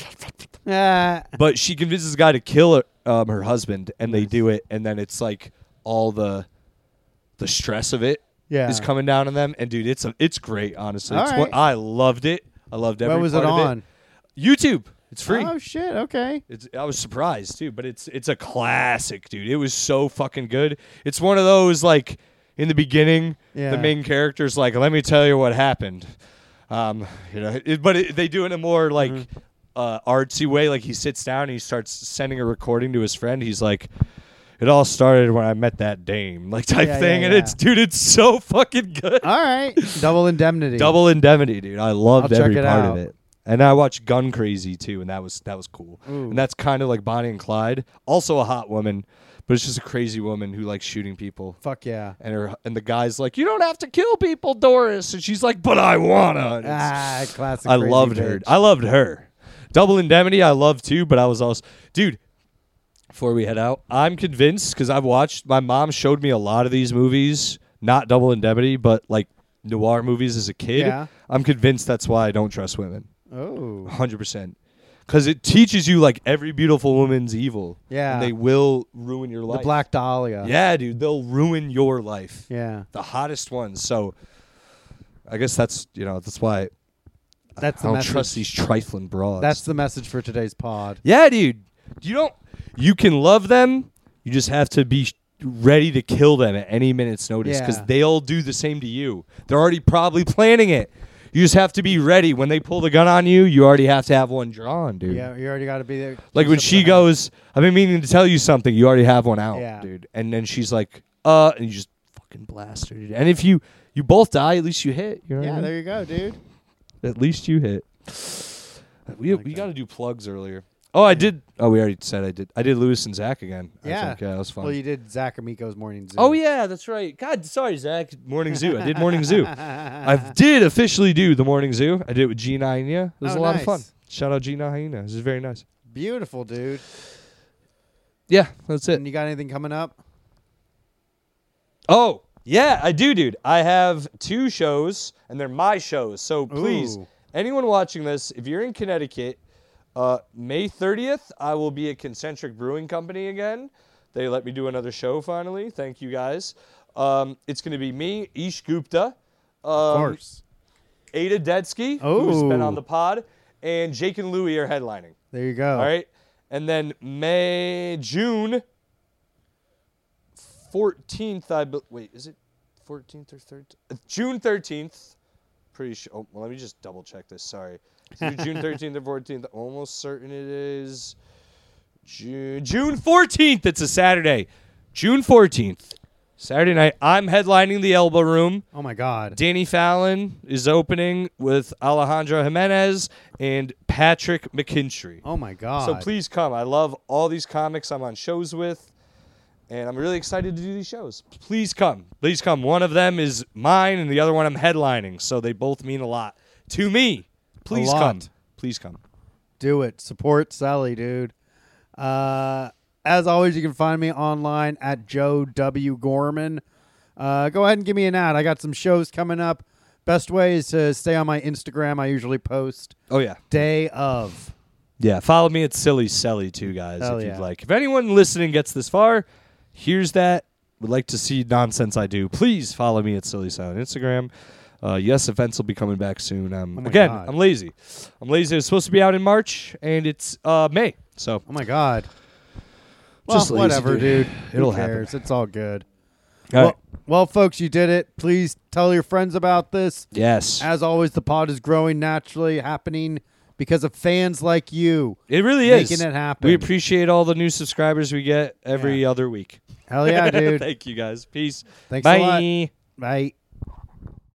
Ah. But she convinces a guy to kill her, um, her husband, and they do it, and then it's like all the the stress of it is Yeah. coming down on them. And dude, it's a, it's great, honestly. All It's right. what I loved it. I loved every When was part it of on? YouTube. It's free. Oh shit. Okay. It's, I was surprised too, but it's it's a classic, dude. It was so fucking good. It's one of those like in the beginning, Yeah. the main character's like, "Let me tell you what happened," um, you know. It, but it, they do it in a more like Mm-hmm. uh, artsy way. Like he sits down and he starts sending a recording to his friend. He's like, "It all started when I met that dame," like type Yeah, thing, yeah, and yeah. it's dude, it's so fucking good. All right. Double Indemnity. Double Indemnity, dude. I loved I'll check every it part out. of it. And I watched Gun Crazy too, and that was that was cool. Ooh. And that's kind of like Bonnie and Clyde, also a hot woman, but it's just a crazy woman who likes shooting people. Fuck yeah. And her and the guy's like, "You don't have to kill people, Doris," and she's like, "But I wanna." And it's- Ah, classic. I crazy loved her. bitch. I loved her. Double Indemnity, I loved too, but I was also, dude. Before we head out, I'm convinced because I've watched. My mom showed me a lot of these movies, not Double Indemnity, but like noir movies as a kid. Yeah. I'm convinced that's why I don't trust women. Oh. one hundred percent. Because it teaches you, like, every beautiful woman's evil. Yeah. And they will ruin your The life. Black Dahlia. Yeah, dude. They'll ruin your life. Yeah. The hottest ones. So, I guess that's, you know, that's why That's I the don't message. trust these trifling broads. That's the message for today's pod. Yeah, dude. You don't, you can love them. You just have to be ready to kill them at any minute's notice because Yeah. they'll do the same to you. They're already probably planning it. You just have to be ready. When they pull the gun on you, you already have to have one drawn, dude. Yeah, you already got to be there. Like when Keep she up goes, I've been meaning to tell you something. You already have one out, Yeah. dude. And then she's like, uh, and you just fucking blast her, dude. And if you you both die, at least you hit. You know the- what Yeah, I there mean? you go, dude. At least you hit. We like we that. got to do plugs earlier. Oh, I did. Oh, we already said I did. I did Lewis and Zach again. I Yeah. think. Yeah, that was fun. Well, you did Zach Amico's Morning Zoo. Oh yeah, that's right. God, sorry, Zach. Morning Zoo. I did Morning Zoo. I did officially do the Morning Zoo. I did it with Gina Hyena. It was Oh, a lot nice. of fun. Shout out Gina Hyena. This is very nice. Beautiful, dude. Yeah, that's it. And you got anything coming up? Oh, yeah, I do, dude. I have two shows, and they're my shows. So please, Ooh. anyone watching this, if you're in Connecticut, uh, May thirtieth, I will be at Concentric Brewing Company again. They let me do another show finally. Thank you, guys. Um, it's going to be me, Ish Gupta, um, Of course. Ada Detsky, who's been Oh. on the pod, and Jake and Louie are headlining. There you go. All right. And then May, June fourteenth, I be- wait, is it fourteenth or thirteenth? June thirteenth. Pretty sure. Oh, well, let me just double check this. Sorry. It's either June thirteenth or fourteenth. Almost certain it is June, June fourteenth. It's a Saturday. June fourteenth. Saturday night. I'm headlining the Elbow Room. Oh my God. Danny Fallon is opening with Alejandro Jimenez and Patrick McKinstry. Oh my God. So please come. I love all these comics I'm on shows with, and I'm really excited to do these shows. Please come. Please come. One of them is mine, and the other one I'm headlining, so they both mean a lot to me. Please lot. come. Please come. Do it. Support Sally, dude. Uh, as always, you can find me online at Joe W. Gorman. Uh, go ahead and give me an ad. I got some shows coming up. Best way is to stay on my Instagram. I usually post Oh, yeah. day of. Yeah, follow me at Silly Selly, too, guys, Hell if yeah. you'd like. If anyone listening gets this far, here's that. Would like to see nonsense I do. Please follow me at Silly Selly on Instagram. Uh, yes, events will be coming back soon. Um, Oh my again, God. I'm lazy. I'm lazy. It's supposed to be out in March, and it's uh, May. So Oh my God. Well, Just lazy, whatever, dude. dude. It'll Who cares? It's all good. All well, right. well, folks, you did it. Please tell your friends about this. Yes. As always, the pod is growing naturally, happening because of fans like you. It really making is. it happen. We appreciate all the new subscribers we get every Yeah. other week. Hell yeah, dude. Thank you guys. Peace. Thanks Bye. a lot. Bye.